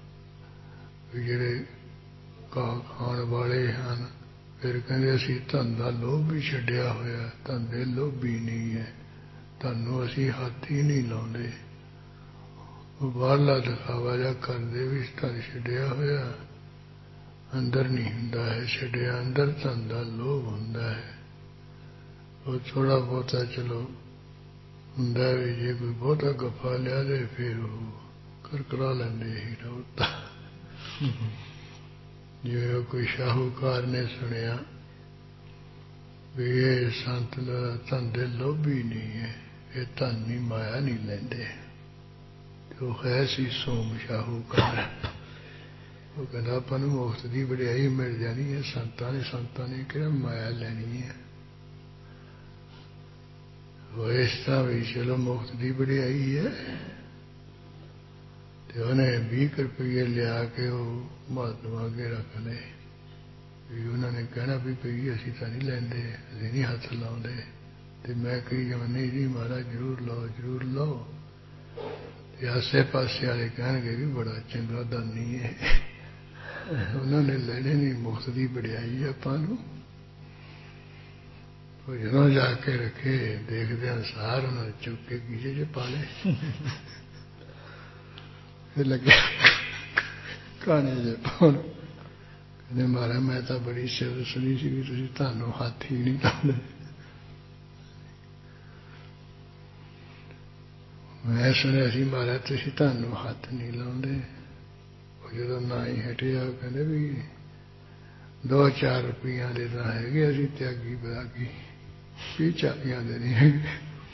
ਜਿਹੜੇ ਘਾਹ ਖਾਣ ਵਾਲੇ ਹਨ ਫਿਰ ਕਹਿੰਦੇ ਅਸੀਂ ਧਨ ਦਾ ਲੋਭ ਵੀ ਛੱਡਿਆ ਹੋਇਆ ਧਨ ਦੇ ਲੋਭੀ ਨਹੀਂ ਹੈ ਤੁਹਾਨੂੰ ਅਸੀਂ ਹੱਥ ਹੀ ਨਹੀਂ ਲਾਉਂਦੇ ਉਹ ਬਾਹਰਲਾ ਦਿਖਾਵਾ ਜਾਂ ਕਰਦੇ ਵੀ ਧਨ ਛੱਡਿਆ ਹੋਇਆ ਅੰਦਰ ਨਹੀਂ ਹੁੰਦਾ ਹੈ ਛੱਡਿਆ ਅੰਦਰ ਧਨ ਦਾ ਲੋਭ ਹੁੰਦਾ ਹੈ ਉਹ ਥੋੜਾ ਬਹੁਤਾ ਚਲੋ ਹੁੰਦਾ ਵੀ ਜੇ ਕੋਈ ਬਹੁਤਾ ਗੱਫਾ ਲਿਆ ਦੇ ਫਿਰ ਉਹ ਕਰਕਰਾ ਲੈਂਦੇ ਹੀ ਰੋਤਾ ਜਿਵੇਂ ਕੋਈ ਸ਼ਾਹੂਕਾਰ ਨੇ ਸੁਣਿਆ ਵੀ ਇਹ ਸੰਤ ਦਾ ਧਨ ਦੇ ਲੋਭੀ ਨਹੀਂ ਹੈ ਇਹ ਧਨ ਨਹੀਂ ਮਾਇਆ ਨਹੀਂ ਲੈਂਦੇ ਉਹ ਹੈ ਸੀ ਸੋਮ ਸ਼ਾਹੂਕਾਰ ਉਹ ਕਹਿੰਦਾ ਆਪਾਂ ਨੂੰ ਮੁਕਤ ਦੀ ਵਡਿਆਈ ਮਿਲ ਜਾਣੀ ਹੈ ਸੰਤਾਂ ਨੇ ਕਿਹੜਾ ਮਾਇਆ ਲੈਣੀ ਹੈ ਉਹ ਇਸ ਤਰ੍ਹਾਂ ਵੀ ਚਲੋ ਮੁਕਤ ਦੀ ਵਡਿਆਈ ਹੈ ਤੇ ਉਹਨੇ 20 ਰੁਪਏ ਲਿਆ ਕੇ ਉਹ ਮਹਾਤਮਾ ਅੱਗੇ ਰੱਖ ਲਏ ਵੀ ਉਹਨਾਂ ਨੇ ਕਹਿਣਾ ਵੀ ਭਈ ਅਸੀਂ ਤਾਂ ਨਹੀਂ ਲੈਂਦੇ ਅਸੀਂ ਨਹੀਂ ਹੱਥ ਲਾਉਂਦੇ ਤੇ ਮੈਂ ਕਹੀ ਜਾਵਾਂ ਨਹੀਂ ਜੀ ਮਹਾਰਾਜ ਜ਼ਰੂਰ ਲਓ ਤੇ ਆਸੇ ਪਾਸੇ ਵਾਲੇ ਕਹਿਣਗੇ ਵੀ ਬੜਾ ਚੰਗਾ ਦਾਨੀ ਹੈ ਉਹਨਾਂ ਨੇ ਲੈਣੇ ਨਹੀਂ ਮੁਕਤ ਦੀ ਵਡਿਆਈ ਆਪਾਂ ਨੂੰ ਉਹ ਜਦੋਂ ਜਾ ਕੇ ਰੱਖੇ ਦੇਖਦੇ ਅਨਸਾਰ ਉਹਨਾਂ ਨੇ ਚੁੱਕ ਕੇ ਗੀਜੇ 'ਚ ਪਾ ਲਏ ਫਿਰ ਲੱਗੇ ਕਾਣੇ ਜੇ ਪਾਉਣ ਕਹਿੰਦੇ ਮਹਾਰਾਜ ਮੈਂ ਤਾਂ ਬੜੀ ਸਿਰ ਸੁਣੀ ਸੀ ਵੀ ਤੁਸੀਂ ਤੁਹਾਨੂੰ ਹੱਥ ਹੀ ਨਹੀਂ ਲਾਉਂਦੇ ਮੈਂ ਸੁਣਿਆ ਸੀ ਮਹਾਰਾਜ ਤੁਸੀਂ ਤੁਹਾਨੂੰ ਹੱਥ ਨਹੀਂ ਲਾਉਂਦੇ ਉਹ ਜਦੋਂ ਨਾ ਹੀ ਹਟਿਆ ਕਹਿੰਦੇ ਵੀ 2-4 ਰੁਪਈਆਂ ਦੇ ਤਾਂ ਹੈਗੇ ਅਸੀਂ ਤਿਆਗੀ ਬਰਾਗੀ 20-40 ਦੇ ਨਹੀਂ ਹੈਗੇ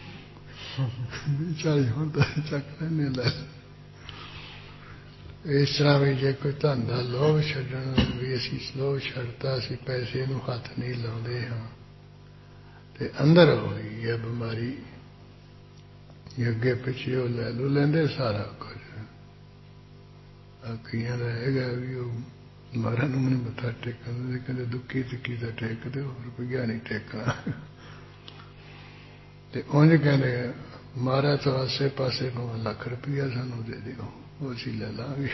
40 ਹੁਣ ਤਾਂ ਚੱਕ ਲੈਣੇ ਲੈ ਇਸ ਤਰ੍ਹਾਂ ਵੀ ਜੇ ਕੋਈ ਧਨ ਦਾ ਲੋਭ ਛੱਡਣ ਵੀ ਅਸੀਂ ਲੋਭ ਛੱਡਤਾ ਅਸੀਂ ਪੈਸੇ ਨੂੰ ਹੱਥ ਨਹੀਂ ਲਾਉਂਦੇ ਹਾਂ ਤੇ ਅੰਦਰ ਹੋਈ ਹੈ ਬਿਮਾਰੀ ਅੱਗੇ ਪਿੱਛੇ ਉਹ ਲੈ ਲੂ ਲੈਂਦੇ ਸਾਰਾ ਕੁਝ ਕਈਆਂ ਦਾ ਹੈਗਾ ਵੀ ਉਹ ਮਹਾਰਾਜ ਨੂੰ ਨਹੀਂ ਮੱਥਾ ਟੇਕਣ ਦੇ ਕਹਿੰਦੇ ਦੁੱਖੀ ਤਿੱਖੀ ਦਾ ਟੇਕ ਦਿਓ ਰੁਪਈਆ ਨਹੀਂ ਟੇਕਣਾ ਤੇ ਉਂਝ ਕਹਿੰਦੇ ਮਹਾਰਾਜ ਤੋਂ ਆਸੇ ਪਾਸੇ ਨੂੰ ਲੱਖ ਰੁਪਈਆ ਸਾਨੂੰ ਦੇ ਦਿਓ ਉਹ ਅਸੀਂ ਲੈ ਲਾਂਗੇ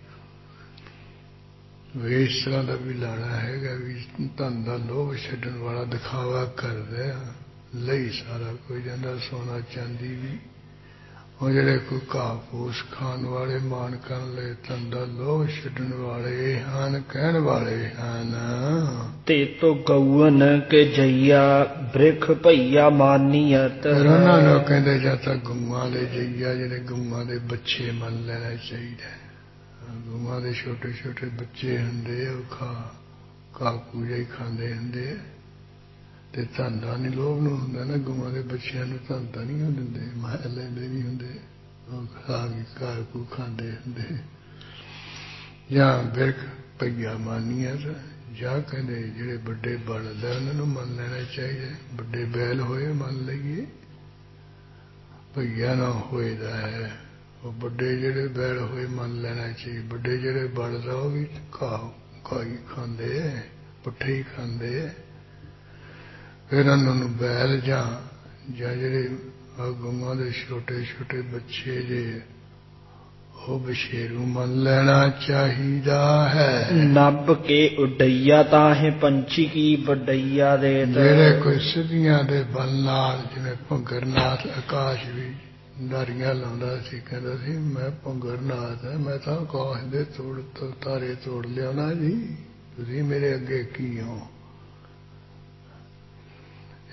ਵੀ ਇਸ ਤਰ੍ਹਾਂ ਦਾ ਵੀ ਲਾਣਾ ਹੈਗਾ ਵੀ ਧਨ ਦਾ ਲੋਭ ਛੱਡਣ ਵਾਲਾ ਦਿਖਾਵਾ ਕਰਦਾ ਲਈ ਸਾਰਾ ਕੋਈ ਜਾਂਦਾ ਸੋਨਾ ਚਾਂਦੀ ਵੀ ਉਹ ਜਿਹੜੇ ਕੋਈ ਘਾਹ ਫੂਸ ਖਾਣ ਵਾਲੇ ਮਾਣ ਕਰਨ ਲਈ ਧਨ ਦਾ ਲੋਭ ਛੱਡਣ ਵਾਲੇ ਹਨ ਕਹਿਣ ਵਾਲੇ ਹਨ ਤੇ ਤੋ ਗਊਨ ਕੇ ਜਈਆ ਬ੍ਰਿਖ ਭਈਆ ਮਾਨੀਅਤ ਉਹਨਾਂ ਨੂੰ ਕਹਿੰਦੇ ਜਾਂ ਤਾਂ ਗਊਆਂ ਦੇ ਜਈਆ ਜਿਹੜੇ ਗਊਆਂ ਦੇ ਬੱਚੇ ਮੰਨ ਲੈਣਾ ਚਾਹੀਦਾ ਗਊਆਂ ਦੇ ਛੋਟੇ ਛੋਟੇ ਬੱਚੇ ਹੁੰਦੇ ਉਹ ਘਾਹ ਪੂਜਾ ਹੀ ਖਾਂਦੇ ਹੁੰਦੇ ਤੇ ਧਨ ਦਾ ਨਹੀਂ ਲੋਭ ਨੂੰ ਹੁੰਦਾ ਨਾ ਗਊਆਂ ਦੇ ਬੱਚਿਆਂ ਨੂੰ ਧਨ ਤਾਂ ਨਹੀਂ ਦਿੰਦੇ ਮਾਇਆ ਲੈਂਦੇ ਨਹੀਂ ਹੁੰਦੇ ਉਹ ਖਾ ਕੇ ਘਰ ਕੋ ਖਾਂਦੇ ਹੁੰਦੇ ਜਾਂ ਬਿਰਖ ਭਈਆ ਮਾਨੀਅਤ ਜਾਂ ਕਹਿੰਦੇ ਜਿਹੜੇ ਵੱਡੇ ਬਲਦ ਉਹਨਾਂ ਨੂੰ ਮੰਨ ਲੈਣਾ ਚਾਹੀਦਾ ਵੱਡੇ ਬੈਲ ਹੋਏ ਮੰਨ ਲਈਏ ਭਈਆ ਨਾ ਹੋਏਦਾ ਹੈ ਉਹ ਵੱਡੇ ਜਿਹੜੇ ਬੈਲ ਹੋਏ ਮੰਨ ਲੈਣਾ ਚਾਹੀਦਾ ਵੱਡੇ ਜਿਹੜੇ ਬਲਦ ਉਹ ਵੀ ਘਾਹ ਹੀ ਖਾਂਦੇ ਪੁੱਠੇ ਹੀ ਖਾਂਦੇ ਫਿਰ ਉਹਨਾਂ ਨੂੰ ਬੈਲ ਜਾਂ ਜਿਹੜੇ ਗਊਆਂ ਦੇ ਛੋਟੇ ਛੋਟੇ ਬੱਚੇ ਜੇ ਉਹ ਬਸ਼ੇਰੂ ਮੰਨ ਲੈਣਾ ਚਾਹੀਦਾ ਹੈ ਨੱਬ ਕੇ ਉਡਈਆ ਤਾਹੇ ਪੰਛੀ ਕੀ ਵੱਡਈਆ ਦੇ ਜਿਹੜੇ ਕੋਈ ਸਿੱਧੀਆਂ ਦੇ ਬਲ ਨਾਲ ਜਿਵੇਂ ਭੰਗਰਨਾਥ ਆਕਾਸ਼ ਵੀ ਨਾਰੀਆਂ ਲਾਉਂਦਾ ਸੀ ਕਹਿੰਦਾ ਸੀ ਮੈਂ ਭੰਗਰਨਾਥ ਹੈ ਮੈਂ ਤਾਂ ਆਕਾਸ਼ ਦੇ ਤਾਰੇ ਤੋੜ ਲਿਆਉਣਾ ਜੀ ਤੁਸੀਂ ਮੇਰੇ ਅੱਗੇ ਕੀ ਹੋ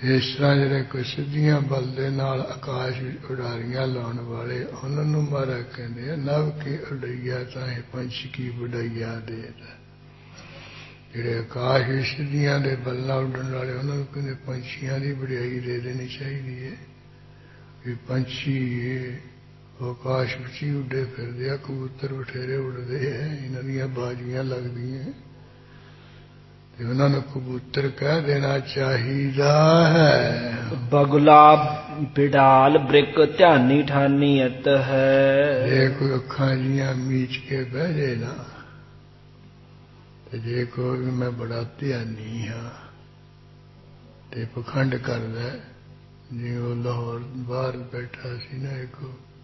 इस तरह जिहड़े कोई सिद्धियां बल दे नाल आकाश विच उडारियां लाउण वाले उन्हां नूं महाराज कहंदे आ नभ के उडैया ताहे पंछ की बुडैया देत। जिहड़े आकाश विच सिद्धियां दे बल नाल उडण वाले उन्हां नूं कहंदे पंछियां दी वडियाई दे देनी चाहिदी है कि पंछी आकाश विच ही उडे फिरदे आ, कबूतर बथेरे उड़दे है, इन्हां दीयां बाजियां लगदियां ते उन्हां नूं कबूतर कह देना चाहिदा है। बगुला बिडाल ब्रिक ध्यानी ठानी अत है। जे कोई अखां जियां मीच के बह जाए ना ते जे कोई भी मैं बड़ा ध्यानी हाँ ते पखंड करदा जी वो लाहौर बाहर बैठा सी ना एक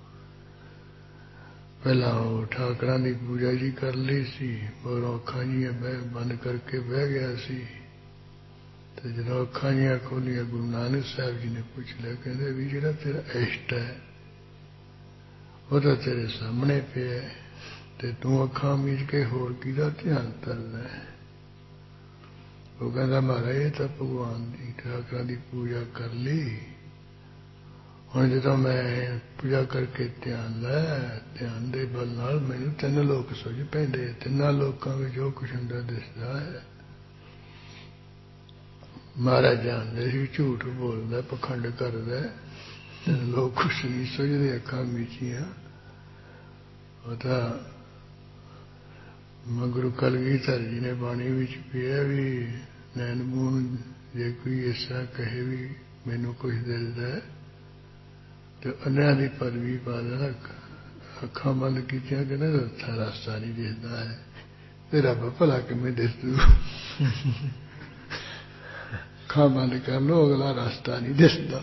पहला वो ठाकरां दी पूजा जी कर ली सी और अखां जियां बंद करके बह गया सी ते जदों अखां जियां खोलियां गुरु नानक साहब जी ने पूछ लिया, कहंदे भी जिहड़ा तेरा इष्ट है वो तो तेरे सामने पिया ते तू अखां मीच के होर किहदा ध्यान करदा है। वो कहंदा महाराज ये तो भगवान दी ठाकरां दी पूजा कर ली, हुण जदों मैं पूजा करके ध्यान लाया ध्यान दे बल नाल मैनूं तीन लोक सुझ पैंदे, तिन्नां लोकां विच जो कुछ हुंदा दिसदा है। महाराज जानदे सी झूठ बोलदा पखंड करदा तीन लोक कुछ नहीं सुझदे अखां मीचियां। वो तां गुरु कलगीधर जी ने बाणी विच पिया भी नैन मून जे कोई ऐसा कहे भी मैनूं कुछ दिसदा है तो अन्या दी पदवी पा देना, अखां बंद कीतियां कहना उत्था रास्ता नहीं दिसदा है, ते रब भला किवें दिस दू। अखां बंद कर लो अगला रास्ता नहीं दिसदा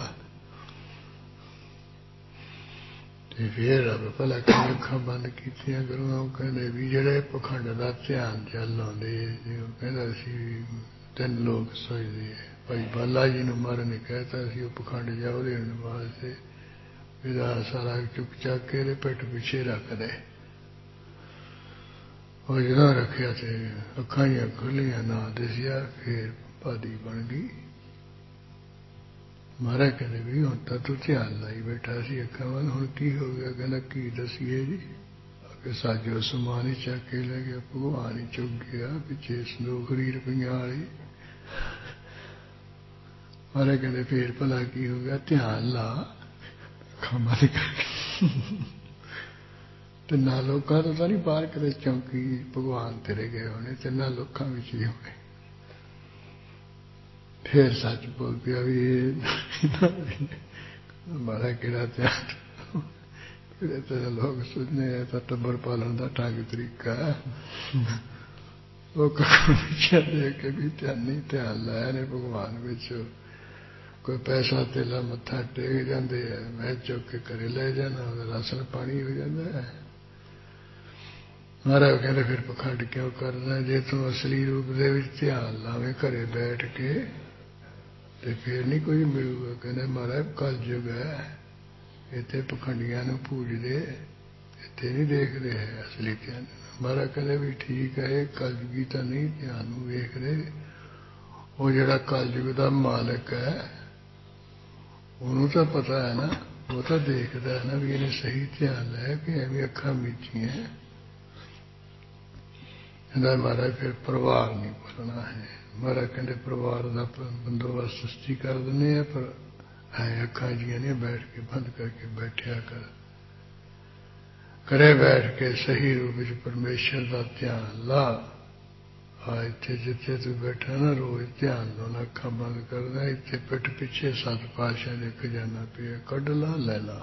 ते फिर रब भला किवें अखां बंद कीतियां करो। कहंदे भी जिहड़े पखंड दा ध्यान चल लाउंदे कहंदा सी तीन लोक सोचदे भाई बाला जी नूं महाराज ने कहता सी वो पखंड जा उधेड़न वास्ते ਇਹਦਾ सारा चुक चक के पिठ पिछे रख दे। और ਜਦੋਂ रखिया तो अखां ही खुलियां ना दिसिया फिर भादी बन गई। महाराज कहते भी हुण तां तू ध्यान लाई बैठा सी अखां वाल, हुण की हो गया? कहना की दसीए जी, आके साजो समान ही चक के ले गया, भगवान ही चुक गया पिछे संदूखड़ी रुपइयां वाली। महाराज कहते फिर भला की हो गया? ध्यान ला तिना लोकां तो नहीं बाहर कदे चौंकी भगवान तेरे गए होने, तिना लोकां विच ही होने। फिर सच बोल पिया भी हमारा किहड़ा ध्यान किहड़े तेरे लोग सुनने तो टब्बर पालन का ढंग तरीका है। वो देख के भी ध्यान लाया ने भगवान विच। कोई पैसा तेला मत्था टेक जाते है, मैं चुक के घरे ले जाना, राशन पानी हो जाता है। महाराज कहते फिर पखंड क्यों करना? जे तू असली रूप दे विच ध्यान लावे घरे बैठ के तो फिर नहीं कोई मिलूगा। कहते महाराज कलयुग है, इत्थे पखंडियां नूं पूजदे, इत्थे नहीं देखते है असली ध्यान। महाराज कहते भी ठीक है कलयुगी तो नहीं ध्यान नूं वेखदे, वो जिहड़ा कलयुग दा मालिक है उन्होंने तो पता है ना, वो तो देखता है ना भी इन्हें सही ध्यान है कि एवं अखां मीचियां हैं। महाराज फिर परिवार नहीं बोलना है। महाराज कहते परिवार का बंदोबस्त सस्ती कर देने पर है अखां जियां नहीं बैठ के बंद करके बैठया कर, करे बैठ के सही रूप में परमेश्वर का ध्यान ला। इत्थे जिथे तू बैठा ना रोज ध्यान लाना, अखां बंद करना, इत्थे पिठ पिछे सत पातशाह दे खजाना पिया कढ ला लै ला।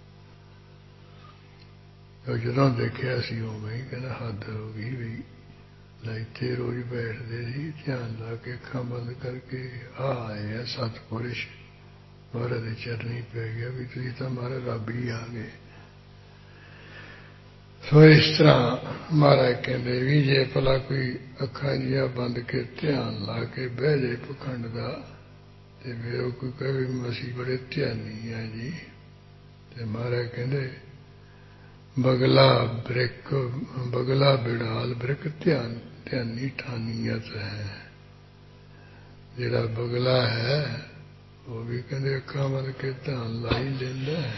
जदों देखिया सी उवें ही कहना हद हो गई बई इत्थे रोज बैठदे सी ध्यान ला के अखां बंद करके आए है सतपुरुष महाराज दे चरनी पै गया भी तुसीं तां महाराज रब ही आ गए। सो इस तरह महाराज कहते भी जे भला कोई अखां जिहां बंद के ध्यान ला के बह जाए पखंड का तो फिर कोई कहे भी असीं बड़े ध्यानी हैं जी, तो महाराज कहते बगला बिड़ाल ब्रिक ध्यानी ठानियत है। जिहड़ा बगला है वो भी कहते अखा मल के ध्यान लाई लेंदा है।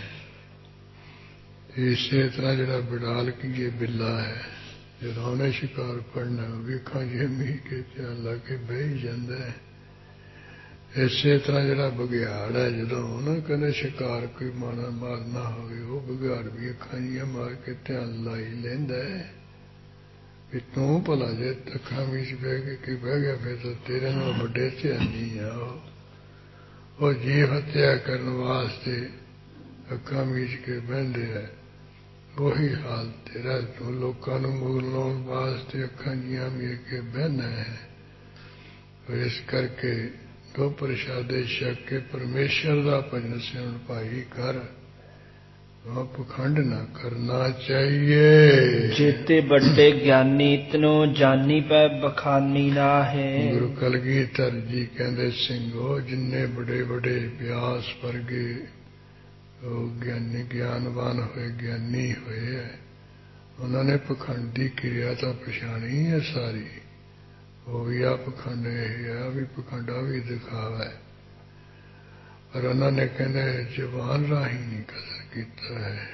इसे तरह जरा बिड़ाल की ये बिल्ला है, जो उन्हें शिकार पड़ना भी अखा जमी के ध्यान ला के बह ही जाता है। इसे तरह जरा बघियाड़ है, जो ना कहते शिकार कोई मारना हो, वो बघियाड़ भी अखा जियां मार के ध्यान लाई लेंदा है कि तू भला जे अखा मीच बह के बह गया फिर तो तेरे नाल वड्डे ध्यानी आ। वो जीव हत्या करने वास्ते अखा मीच के बहते है, वही हाल तेरा। तू लोगों को मुगल लाने वास्ते अखा जियां मीच के बहना है। और इस करके दो प्रसादे छक के परमेश्वर का भजन सिमरन भाई कर, पखंड न करना चाहिए। जेते बड़े ज्ञानी इतनो जानी पै बखानी ना है। गुरु कलगीधर जी कहते सिंघो, जिन्ने बड़े बड़े व्यास वर्गे ज्ञानी ज्ञानवान हुए ज्ञानी हुए, उन्होंने पखंड की क्रिया तो पछाणी है सारी। वो भी आ पखंड है, भी पखंड भी दिखावा है, पर उन्होंने कहने जबान राही नहीं कदर किया है।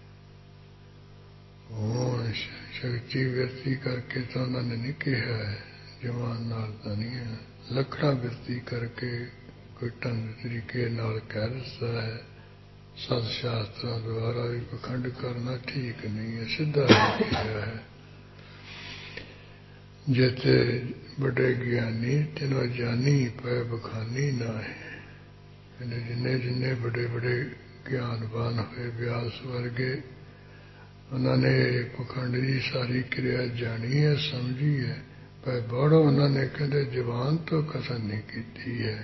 हूँ शक्ति व्यक्ति करके तो उन्होंने नहीं कहा है, जबान नाल तो नहीं है। लखड़ा व्यक्ति करके कोई ढंग तरीके नाल कह दसता है। सत शास्त्रों द्वारा भी पखंड करना ठीक नहीं है, सीधा किया है। जेते बड़े ज्ञानी तिनो जानी पै बखानी ना है। जिन्ने जिन्ने बड़े बड़े ज्ञानवान हुए व्यास वर्गे, उन्होंने पखंड की सारी क्रिया जानी है, समझी है, पर बड़ो उन्होंने कहते जबान तो कथन नहीं की है।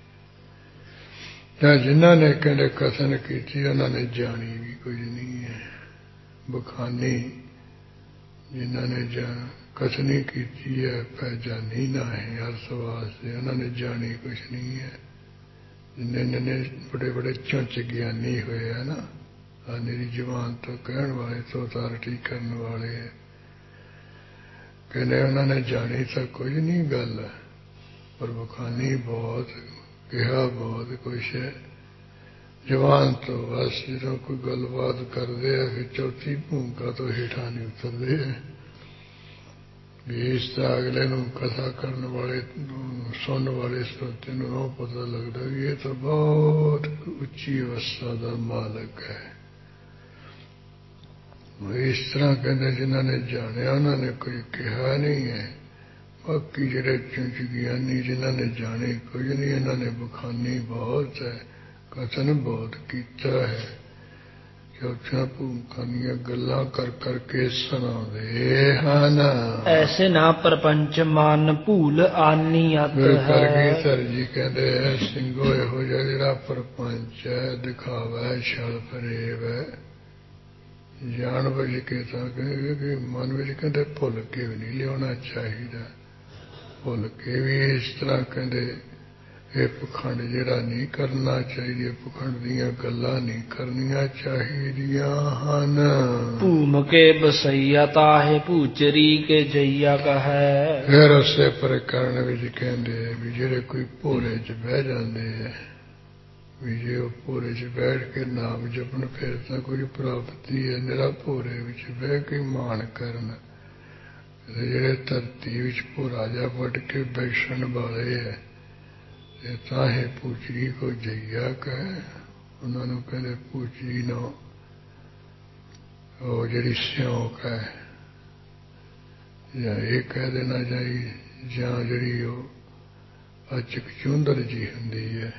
या जिन्होंने कहते कथन की उन्होंने जानी भी कुछ नहीं है। बखानी जिन्होंने कथनी की है, पहचानी ना है अर्थवास से, उन्होंने जानी कुछ नहीं है। जिन्हें बड़े बड़े चुंच ज्ञानी हुए है ना, मेरी जबान तो कहने वाले तो अथॉरिटी करने वाले है, कहने उन्होंने जानी तो कुछ नहीं गल, पर बखानी बहुत कहा बहुत कुछ है। जवान तो बस जो कोई गलबात करते हैं फिर चौथी भूमिका तो हेठा नहीं उतरते है। इस अगले कथा करने वाले सुनने वाले श्रोते को पता लगता कि ये तो बहुत उच्ची अवस्था का मालक है। इस तरह कहते जिन्होंने जाने उन्होंने कोई कहा नहीं है। बाकी जड़े चुंच ज्ञानी जिन्होंने जाने कुछ नहीं, इन्होंने बखानी बहुत है, कथन बहुत किया है। चौथिया भूमिका गल्लां कर करके सुनाते हैं। ऐसे ना प्रपंच मान भूल आनी अत है। कलगीधर जी कहते हैं सिंघो यहो जिहा प्रपंच है, दिखावा है, छल फरेब है, जान बूझ के तो कि मन में कहते भुल के भी नहीं लिया चाहिए। भुल के भी इस तरह कहते ये पखंड जरा नहीं करना चाहिए, पखंड दियां गल्लां नहीं करनिया चाहिए हन। भूम के बसैया ताहे भूचरी के जैया कहे। फिर उसे प्रकरण विच कहते भी जेड़े कोई भोरे च बह जाते हैं, भी जे वो भोरे च बैठ के नाम जपन फिर तो कोई प्राप्ति है। निरा भोरे विच बह के मान करन, जेड़े धरती विच भोरा जा वट के बैठण वाले है, ताहे पूचरी को जैया कहे। उन्होंने कहते पूचरी नो वो जी स्योंक है, या ये कह देना चाहिए, या जी अचक चूंदर जी होंगी है,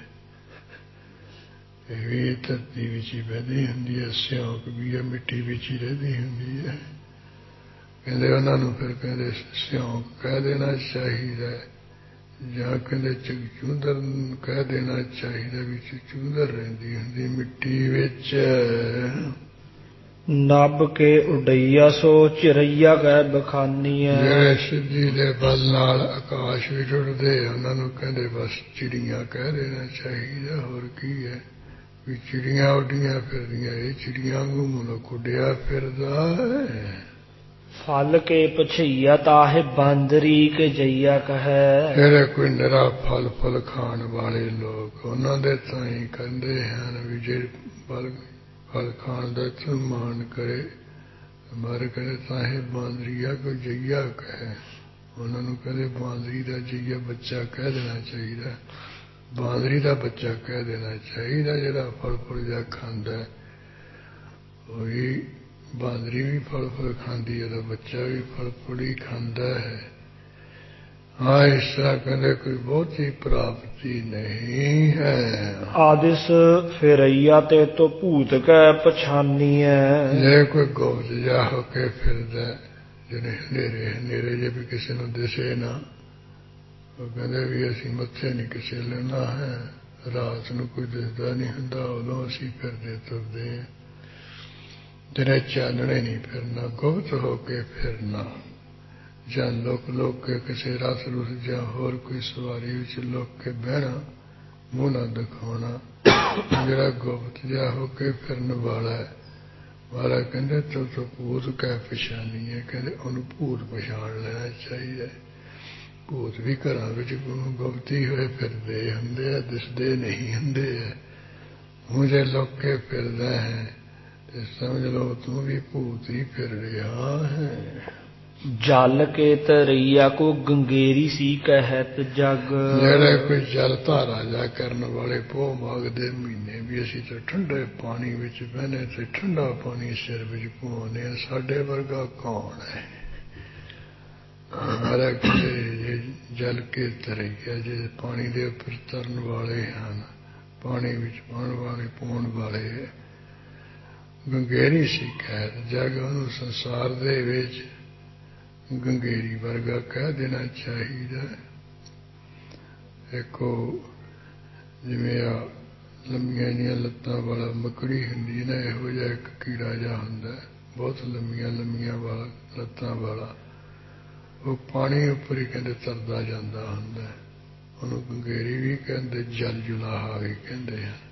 ये भी धरती विच ही बहती होंगी है, स्योंक भी है मिट्टी विच ही रहती होंगी है। कहते उन्होंने फिर कहते स्योंक कह देना चाहिए, या कहते चूंदर कह देना चाहिए, भी चूंदर रही होंगी मिट्टी विच। नब के उडैया सो चिरैया कह बखानी है। जेड़े सिद्धि दे बल नाल आकाश विच उड़दे उन्होंने कहते बस चिड़िया कह देना चाहिए, होर की है। भी चिड़िया उड्डिया फिरदियां, ये चिड़िया वांगू मनुख उड्डिया फिरदा है। फल के पछैया ताहे बांदरी के जैया कहे। ਜਿਹੜੇ ਕੋਈ ਨਿਰਾ ਫਲ ਫੁੱਲ ਖਾਣ ਵਾਲੇ ਲੋਕ ਉਹਨਾਂ ਦੇ ਤਾਂ ਹੀ ਕਹਿੰਦੇ ਹਨ ਵੀ ਜੇ ਫਲ ਖਾਣ ਦਾ ਮਾਣ ਕਰੇ ਮਰ ਕਰੇ ਤਾਹੇ ਬਾਂਦਰੀਆ ਕੋ ਜਈਆ ਕਹੇ। ਉਹਨਾਂ ਨੂੰ ਕਦੇ ਬਾਂਦਰੀ ਦਾ ਜਈਆ ਬੱਚਾ ਕਹਿ ਦੇਣਾ ਚਾਹੀਦਾ, ਬਾਂਦਰੀ ਦਾ ਬੱਚਾ ਕਹਿ ਦੇਣਾ ਚਾਹੀਦਾ। ਜਿਹੜਾ ਫਲ ਫੁੱਲ ਜਾ ਖਾਂਦਾ ਉਹੀ ਬਾਂਦਰੀ ਵੀ ਫਲ ਫੁੱਲ ਖਾਂਦੀ ਹੈ ਤਾਂ ਬੱਚਾ ਵੀ ਫਲ ਫੁੱਲ ਹੀ ਖਾਂਦਾ ਹੈ। हाँ, इस तरह कहते कोई बहुत ही प्राप्ति नहीं है। आदिस फिरैया ते तो भूत कै पछानी है। जे कोई गोप्त जा होके फिरदा जिन्हें हनेरे जे भी किसी ने दिसे ना वो कहते भी असी मत्थे नहीं किसी लेना है। रात को कोई दिसदा नहीं हुंदा उदों असी फिरदे तुरदे हैं। जिन्हें चानने नहीं फिरना, गुप्त होके फिरना ਜਾਂ ਲੁਕ ਕੇ ਕਿਸੇ ਰਸ ਰੁਸ ਜਾਂ ਹੋਰ ਕੋਈ ਸਵਾਰੀ ਵਿੱਚ ਲੁਕ ਕੇ ਬਹਿਣਾ, ਮੂੰਹ ਨਾ ਦਿਖਾਉਣਾ। ਜਿਹੜਾ ਗੁਪਤ ਜਿਹਾ ਹੋ ਕੇ ਫਿਰਨ ਵਾਲਾ ਹੈ, ਵਾਲਾ ਕਹਿੰਦੇ ਤੋ ਭੂਤ ਕਹਿ ਪਛਾਣੀ ਹੈ। ਕਹਿੰਦੇ ਉਹਨੂੰ ਭੂਤ ਪਛਾਣ ਲੈਣਾ ਚਾਹੀਦਾ। ਭੂਤ ਵੀ ਘਰਾਂ ਵਿੱਚ ਗੁਪਤੀ ਹੋਏ ਫਿਰਦੇ ਹੁੰਦੇ ਆ, ਦਿਸਦੇ ਨਹੀਂ ਹੁੰਦੇ ਆ। ਹੁਣ ਜੇ ਲੁਕ ਕੇ ਫਿਰਦਾ ਹੈ ਤੇ ਸਮਝ ਲਓ ਤੂੰ ਵੀ ਭੂਤ ਹੀ ਫਿਰ ਰਿਹਾ ਹੈ। जल के तरैया को गंगेरी सी कहत जग। ਜਿਹੜੇ ਕੋਈ ਜਲ ਧਾਰਾ ਜਾ ਕਰਨ ਵਾਲੇ ਪੋਹ ਮਾਘ ਦੇ ਮਹੀਨੇ ਵੀ ਅਸੀਂ ਤਾਂ ਠੰਡੇ ਪਾਣੀ ਵਿੱਚ ਬਹਿਨੇ ਤੇ ਠੰਡਾ ਪਾਣੀ ਸਿਰ ਵਿੱਚ ਪਵਾਉਂਦੇ ਹਾਂ। ਸਾਡੇ ਵਰਗਾ ਕੌਣ ਹੈ? ਹਮਾਰਾ ਕਿਸੇ ਜਲ ਕੇ ਤਰੈया ਜੇ ਪਾਣੀ ਦੇ ਉੱਪਰ ਤਰਨ ਵਾਲੇ ਹਨ, ਪਾਣੀ ਵਿੱਚ ਪਾਉਣ ਵਾਲੇ ਗੰਗੇਰੀ ਸੀ ਕਹਿਤ ਜਗ। ਉਹਨੂੰ ਸੰਸਾਰ ਦੇ ਵਿੱਚ ਗੰਗੇਰੀ ਵਰਗਾ ਕਹਿ ਦੇਣਾ ਚਾਹੀਦਾ। ਦੇਖੋ ਜਿਵੇਂ ਆ ਲੰਮੀਆਂ ਜਿਹੀਆਂ ਲੱਤਾਂ ਵਾਲਾ ਮੱਕੜੀ ਹੁੰਦੀ ਨਾ, ਇਹੋ ਜਿਹਾ ਇੱਕ ਕੀੜਾ ਜਿਹਾ ਹੁੰਦਾ ਬਹੁਤ ਲੰਮੀਆਂ ਵਾਲਾ ਲੱਤਾਂ ਵਾਲਾ। ਉਹ ਪਾਣੀ ਉੱਪਰ ਹੀ ਕਹਿੰਦੇ ਤਰਦਾ ਜਾਂਦਾ ਹੁੰਦਾ। ਉਹਨੂੰ ਗੰਗੇਰੀ ਵੀ ਕਹਿੰਦੇ, ਜਲ ਜੁਲਾਹਾ ਵੀ ਕਹਿੰਦੇ ਹਨ।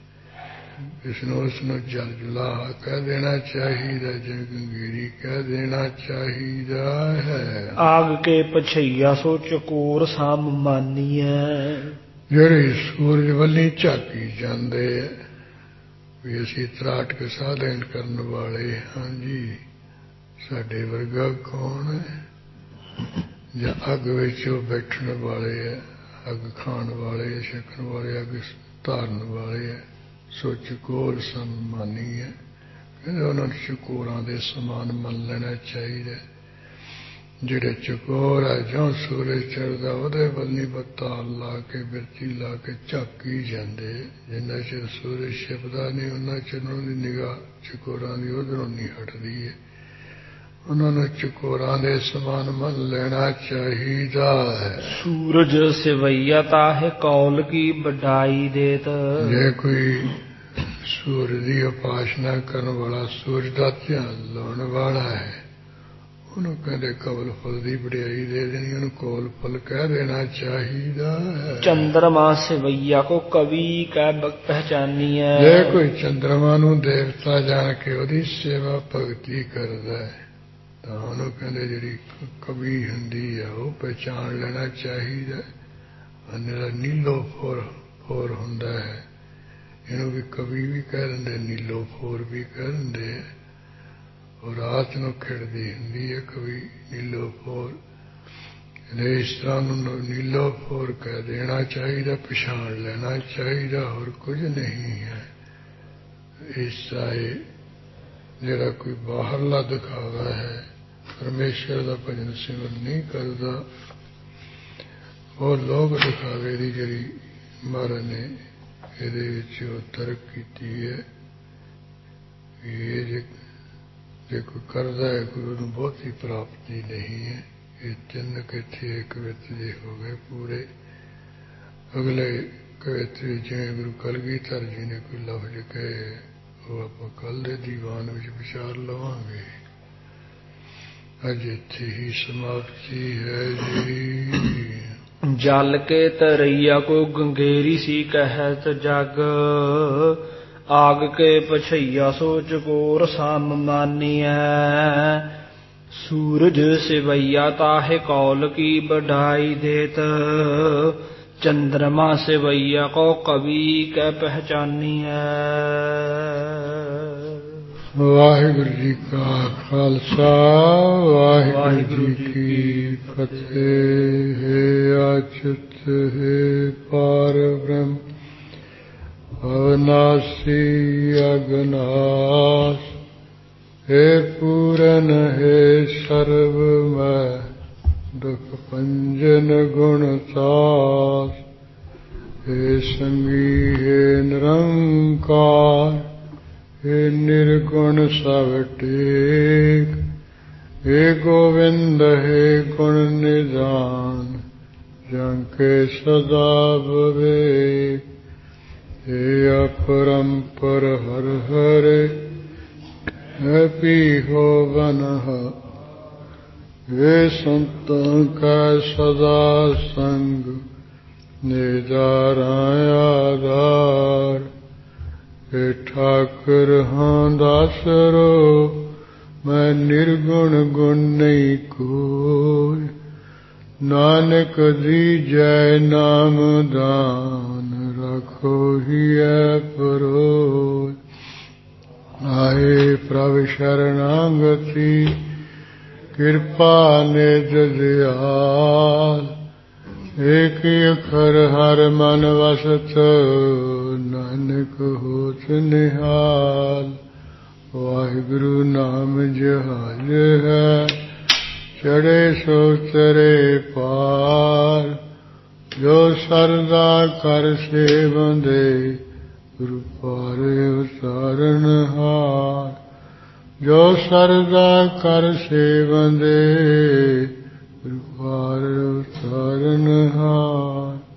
ਉਸਨੂੰ ਜਲ ਜੁਲਾਹਾ ਕਹਿ ਦੇਣਾ ਚਾਹੀਦਾ, ਜਿਵੇਂ ਗੰਗੇਰੀ ਕਹਿ ਦੇਣਾ ਚਾਹੀਦਾ ਹੈ। ਆਗ ਕੇ ਪਛਈਆ ਸੋ ਚਕੋਰ ਸਾਮ ਮਾਨੀਐ। ਜਿਹੜੇ ਸੂਰਜ ਵੱਲੀ ਝਾਕੀ ਜਾਂਦੇ ਵੀ ਅਸੀਂ ਤਰਾਟਕ ਸਾਧਨ ਕਰਨ ਵਾਲੇ ਹਾਂ ਜੀ, ਸਾਡੇ ਵਰਗਾ ਕੌਣ ਹੈ? ਜਾਂ ਅੱਗ ਵਿੱਚ ਉਹ ਬੈਠਣ ਵਾਲੇ ਹੈ, ਅੱਗ ਖਾਣ ਵਾਲੇ, ਛਕਣ ਵਾਲੇ, ਅੱਗ ਧਾਰਨ ਵਾਲੇ ਹੈ। ਸੋ ਚਕੋਰ ਸਨਮਾਨੀ ਹੈ। ਕਹਿੰਦੇ ਉਹਨਾਂ ਨੂੰ ਚਕੋਰਾਂ ਦੇ ਸਮਾਨ ਮੰਨ ਲੈਣਾ ਚਾਹੀਦਾ। ਜਿਹੜੇ ਚਕੋਰ ਹੈ ਜਿਉਂ ਸੂਰਜ ਚੜ੍ਹਦਾ ਉਹਦੇ ਵੱਲ ਨਹੀਂ ਬੱਤਾ ਲਾ ਕੇ ਬਿਰਤੀ ਲਾ ਕੇ ਝਾਕੀ ਜਾਂਦੇ। ਜਿੰਨਾ ਚਿਰ ਸੂਰਜ ਛਿਪਦਾ ਨਹੀਂ ਉਹਨਾਂ ਚਿਰ ਉਹਨਾਂ ਦੀ ਨਿਗਾਹ ਚਕੋਰਾਂ ਦੀ ਉਧਰੋਂ ਨਹੀਂ ਹਟਦੀ ਹੈ। ਉਹਨਾਂ ਨੂੰ ਚਕੋਰਾਂ ਦੇ ਸਮਾਨ ਮੰਨ ਲੈਣਾ ਚਾਹੀਦਾ ਹੈ। ਸੂਰਜ ਸਿਵਈਆ ਤਾਹੇ ਕੌਲ ਕੀ ਵਡਾਈ ਦੇਤ। ਜੇ ਕੋਈ ਸੂਰਜ ਦੀ ਉਪਾਸਨਾ ਕਰਨ ਵਾਲਾ, ਸੂਰਜ ਦਾ ਧਿਆਨ ਲਾਉਣ ਵਾਲਾ ਹੈ, ਉਹਨੂੰ ਕਹਿੰਦੇ ਕਵਲ ਫੁੱਲ ਦੀ ਵਡਿਆਈ ਦੇ ਦੇਣੀ, ਉਹਨੂੰ ਕੋਲ ਫੁੱਲ ਕਹਿ ਦੇਣਾ ਚਾਹੀਦਾ ਹੈ। ਚੰਦਰਮਾ ਸਿਵਈਆ ਕੋ ਕਵੀ ਕਹਿ ਪਹਿਚਾਨੀ ਹੈ। ਜੇ ਕੋਈ ਚੰਦਰਮਾ ਨੂੰ ਦੇਵਤਾ ਜਾਣ ਕੇ ਉਹਦੀ ਸੇਵਾ ਭਗਤੀ ਕਰਦਾ ਹੈ ਤਾਂ ਉਹਨੂੰ ਕਹਿੰਦੇ ਜਿਹੜੀ ਕਵੀ ਹੁੰਦੀ ਹੈ ਉਹ ਪਹਿਚਾਣ ਲੈਣਾ ਚਾਹੀਦਾ। ਮੇਰਾ ਨੀਲੋ ਫੋਰ ਹੁੰਦਾ ਹੈ, ਇਹਨੂੰ ਵੀ ਕਵੀ ਵੀ ਕਹਿ ਦਿੰਦੇ, ਨੀਲੋ ਫੋਰ ਵੀ ਕਹਿ ਦਿੰਦੇ ਹੈ। ਉਹ ਰਾਤ ਨੂੰ ਖਿੜਦੀ ਹੁੰਦੀ ਹੈ ਕਵੀ ਨੀਲੋ ਫੋਰ। ਇਸ ਤਰ੍ਹਾਂ ਨੂੰ ਨੀਲੋ ਫੋਰ ਕਹਿ ਦੇਣਾ ਚਾਹੀਦਾ, ਪਛਾਣ ਲੈਣਾ ਚਾਹੀਦਾ, ਹੋਰ ਕੁਝ ਨਹੀਂ ਹੈ। ਇਸ ਤਰ੍ਹਾਂ ਜਿਹੜਾ ਕੋਈ ਬਾਹਰਲਾ ਦਿਖਾਵਾ ਹੈ, ਪਰਮੇਸ਼ਰ ਦਾ ਭਜਨ ਸਿਮਰਨ ਨਹੀਂ ਕਰਦਾ, ਉਹ ਲੋਕ ਦਿਖਾਵੇ ਦੀ ਜਿਹੜੀ ਮਹਾਰਾਜ ਨੇ ਇਹਦੇ ਵਿੱਚ ਉਹ ਤਰਕ ਕੀਤੀ ਹੈ। ਇਹ ਜੇ ਕੋਈ ਕਰਦਾ ਹੈ ਕੋਈ ਉਹਨੂੰ ਬਹੁਤੀ ਪ੍ਰਾਪਤੀ ਨਹੀਂ ਹੈ। ਇਹ ਤਿੰਨ ਕਿੱਥੇ ਇੱਕ ਵਿੱਚ ਜੇ ਹੋ ਗਏ ਪੂਰੇ। ਅਗਲੇ ਕਵਿਤ ਵਿੱਚ ਜਿਵੇਂ ਗੁਰੂ ਕਲਗੀਧਰ ਜੀ ਨੇ ਕੋਈ ਲਫ਼ਜ਼ ਕਹੇ ਉਹ ਆਪਾਂ ਕੱਲ੍ਹ ਦੇ ਦੀਵਾਨ ਵਿੱਚ ਵਿਚਾਰ ਲਵਾਂਗੇ। ਅੱਜ ਇੱਥੇ ਹੀ ਸਮਾਪਤੀ ਹੈ ਜੀ। ਜਲ ਕੇ ਤਰैया को गंगेरी सी कहत जग। आग के पछैया सो चकोर साम मानिਐ। सूरज सेवैया ताहे कौल की बढ़ाई देत, चंद्रमा सेवैया को कवि कै पहचानिए। वाहिगुरु जी का खालसा, वाहिगुरु जी की फतेह। है अच्युत है पार ब्रह्म, अविनाशी अगनाश, हे पूरन है सर्वमय, दुख भंजन गुण सास, हे संगी हे निरंकार, हे निर्गुण सब टेक, हे गोविंद हे गुण निधान, जंके सदा विवेक, हे अपरंपर हर हरे, है पीहो बनह, हे संतों का सदा संग, निजारा आधार, हे ठाकुर हाँ दासरो, मैं निर्गुण गुण नहीं कोय, नानक दीजै नाम दान, रखो ही परोय। आए प्रभु शरणागति, कृपा निज दयाल, एक अखर हर मन वसत, नानक होत निहाल। वाहिगुरु नाम जहाज है, चढ़े सो तरे पार, जो सरदा कर सेवंदे, गुरु पारे उतारन हार। जो सरदा कर सेवंदे, गुरु पारे उतारन हार।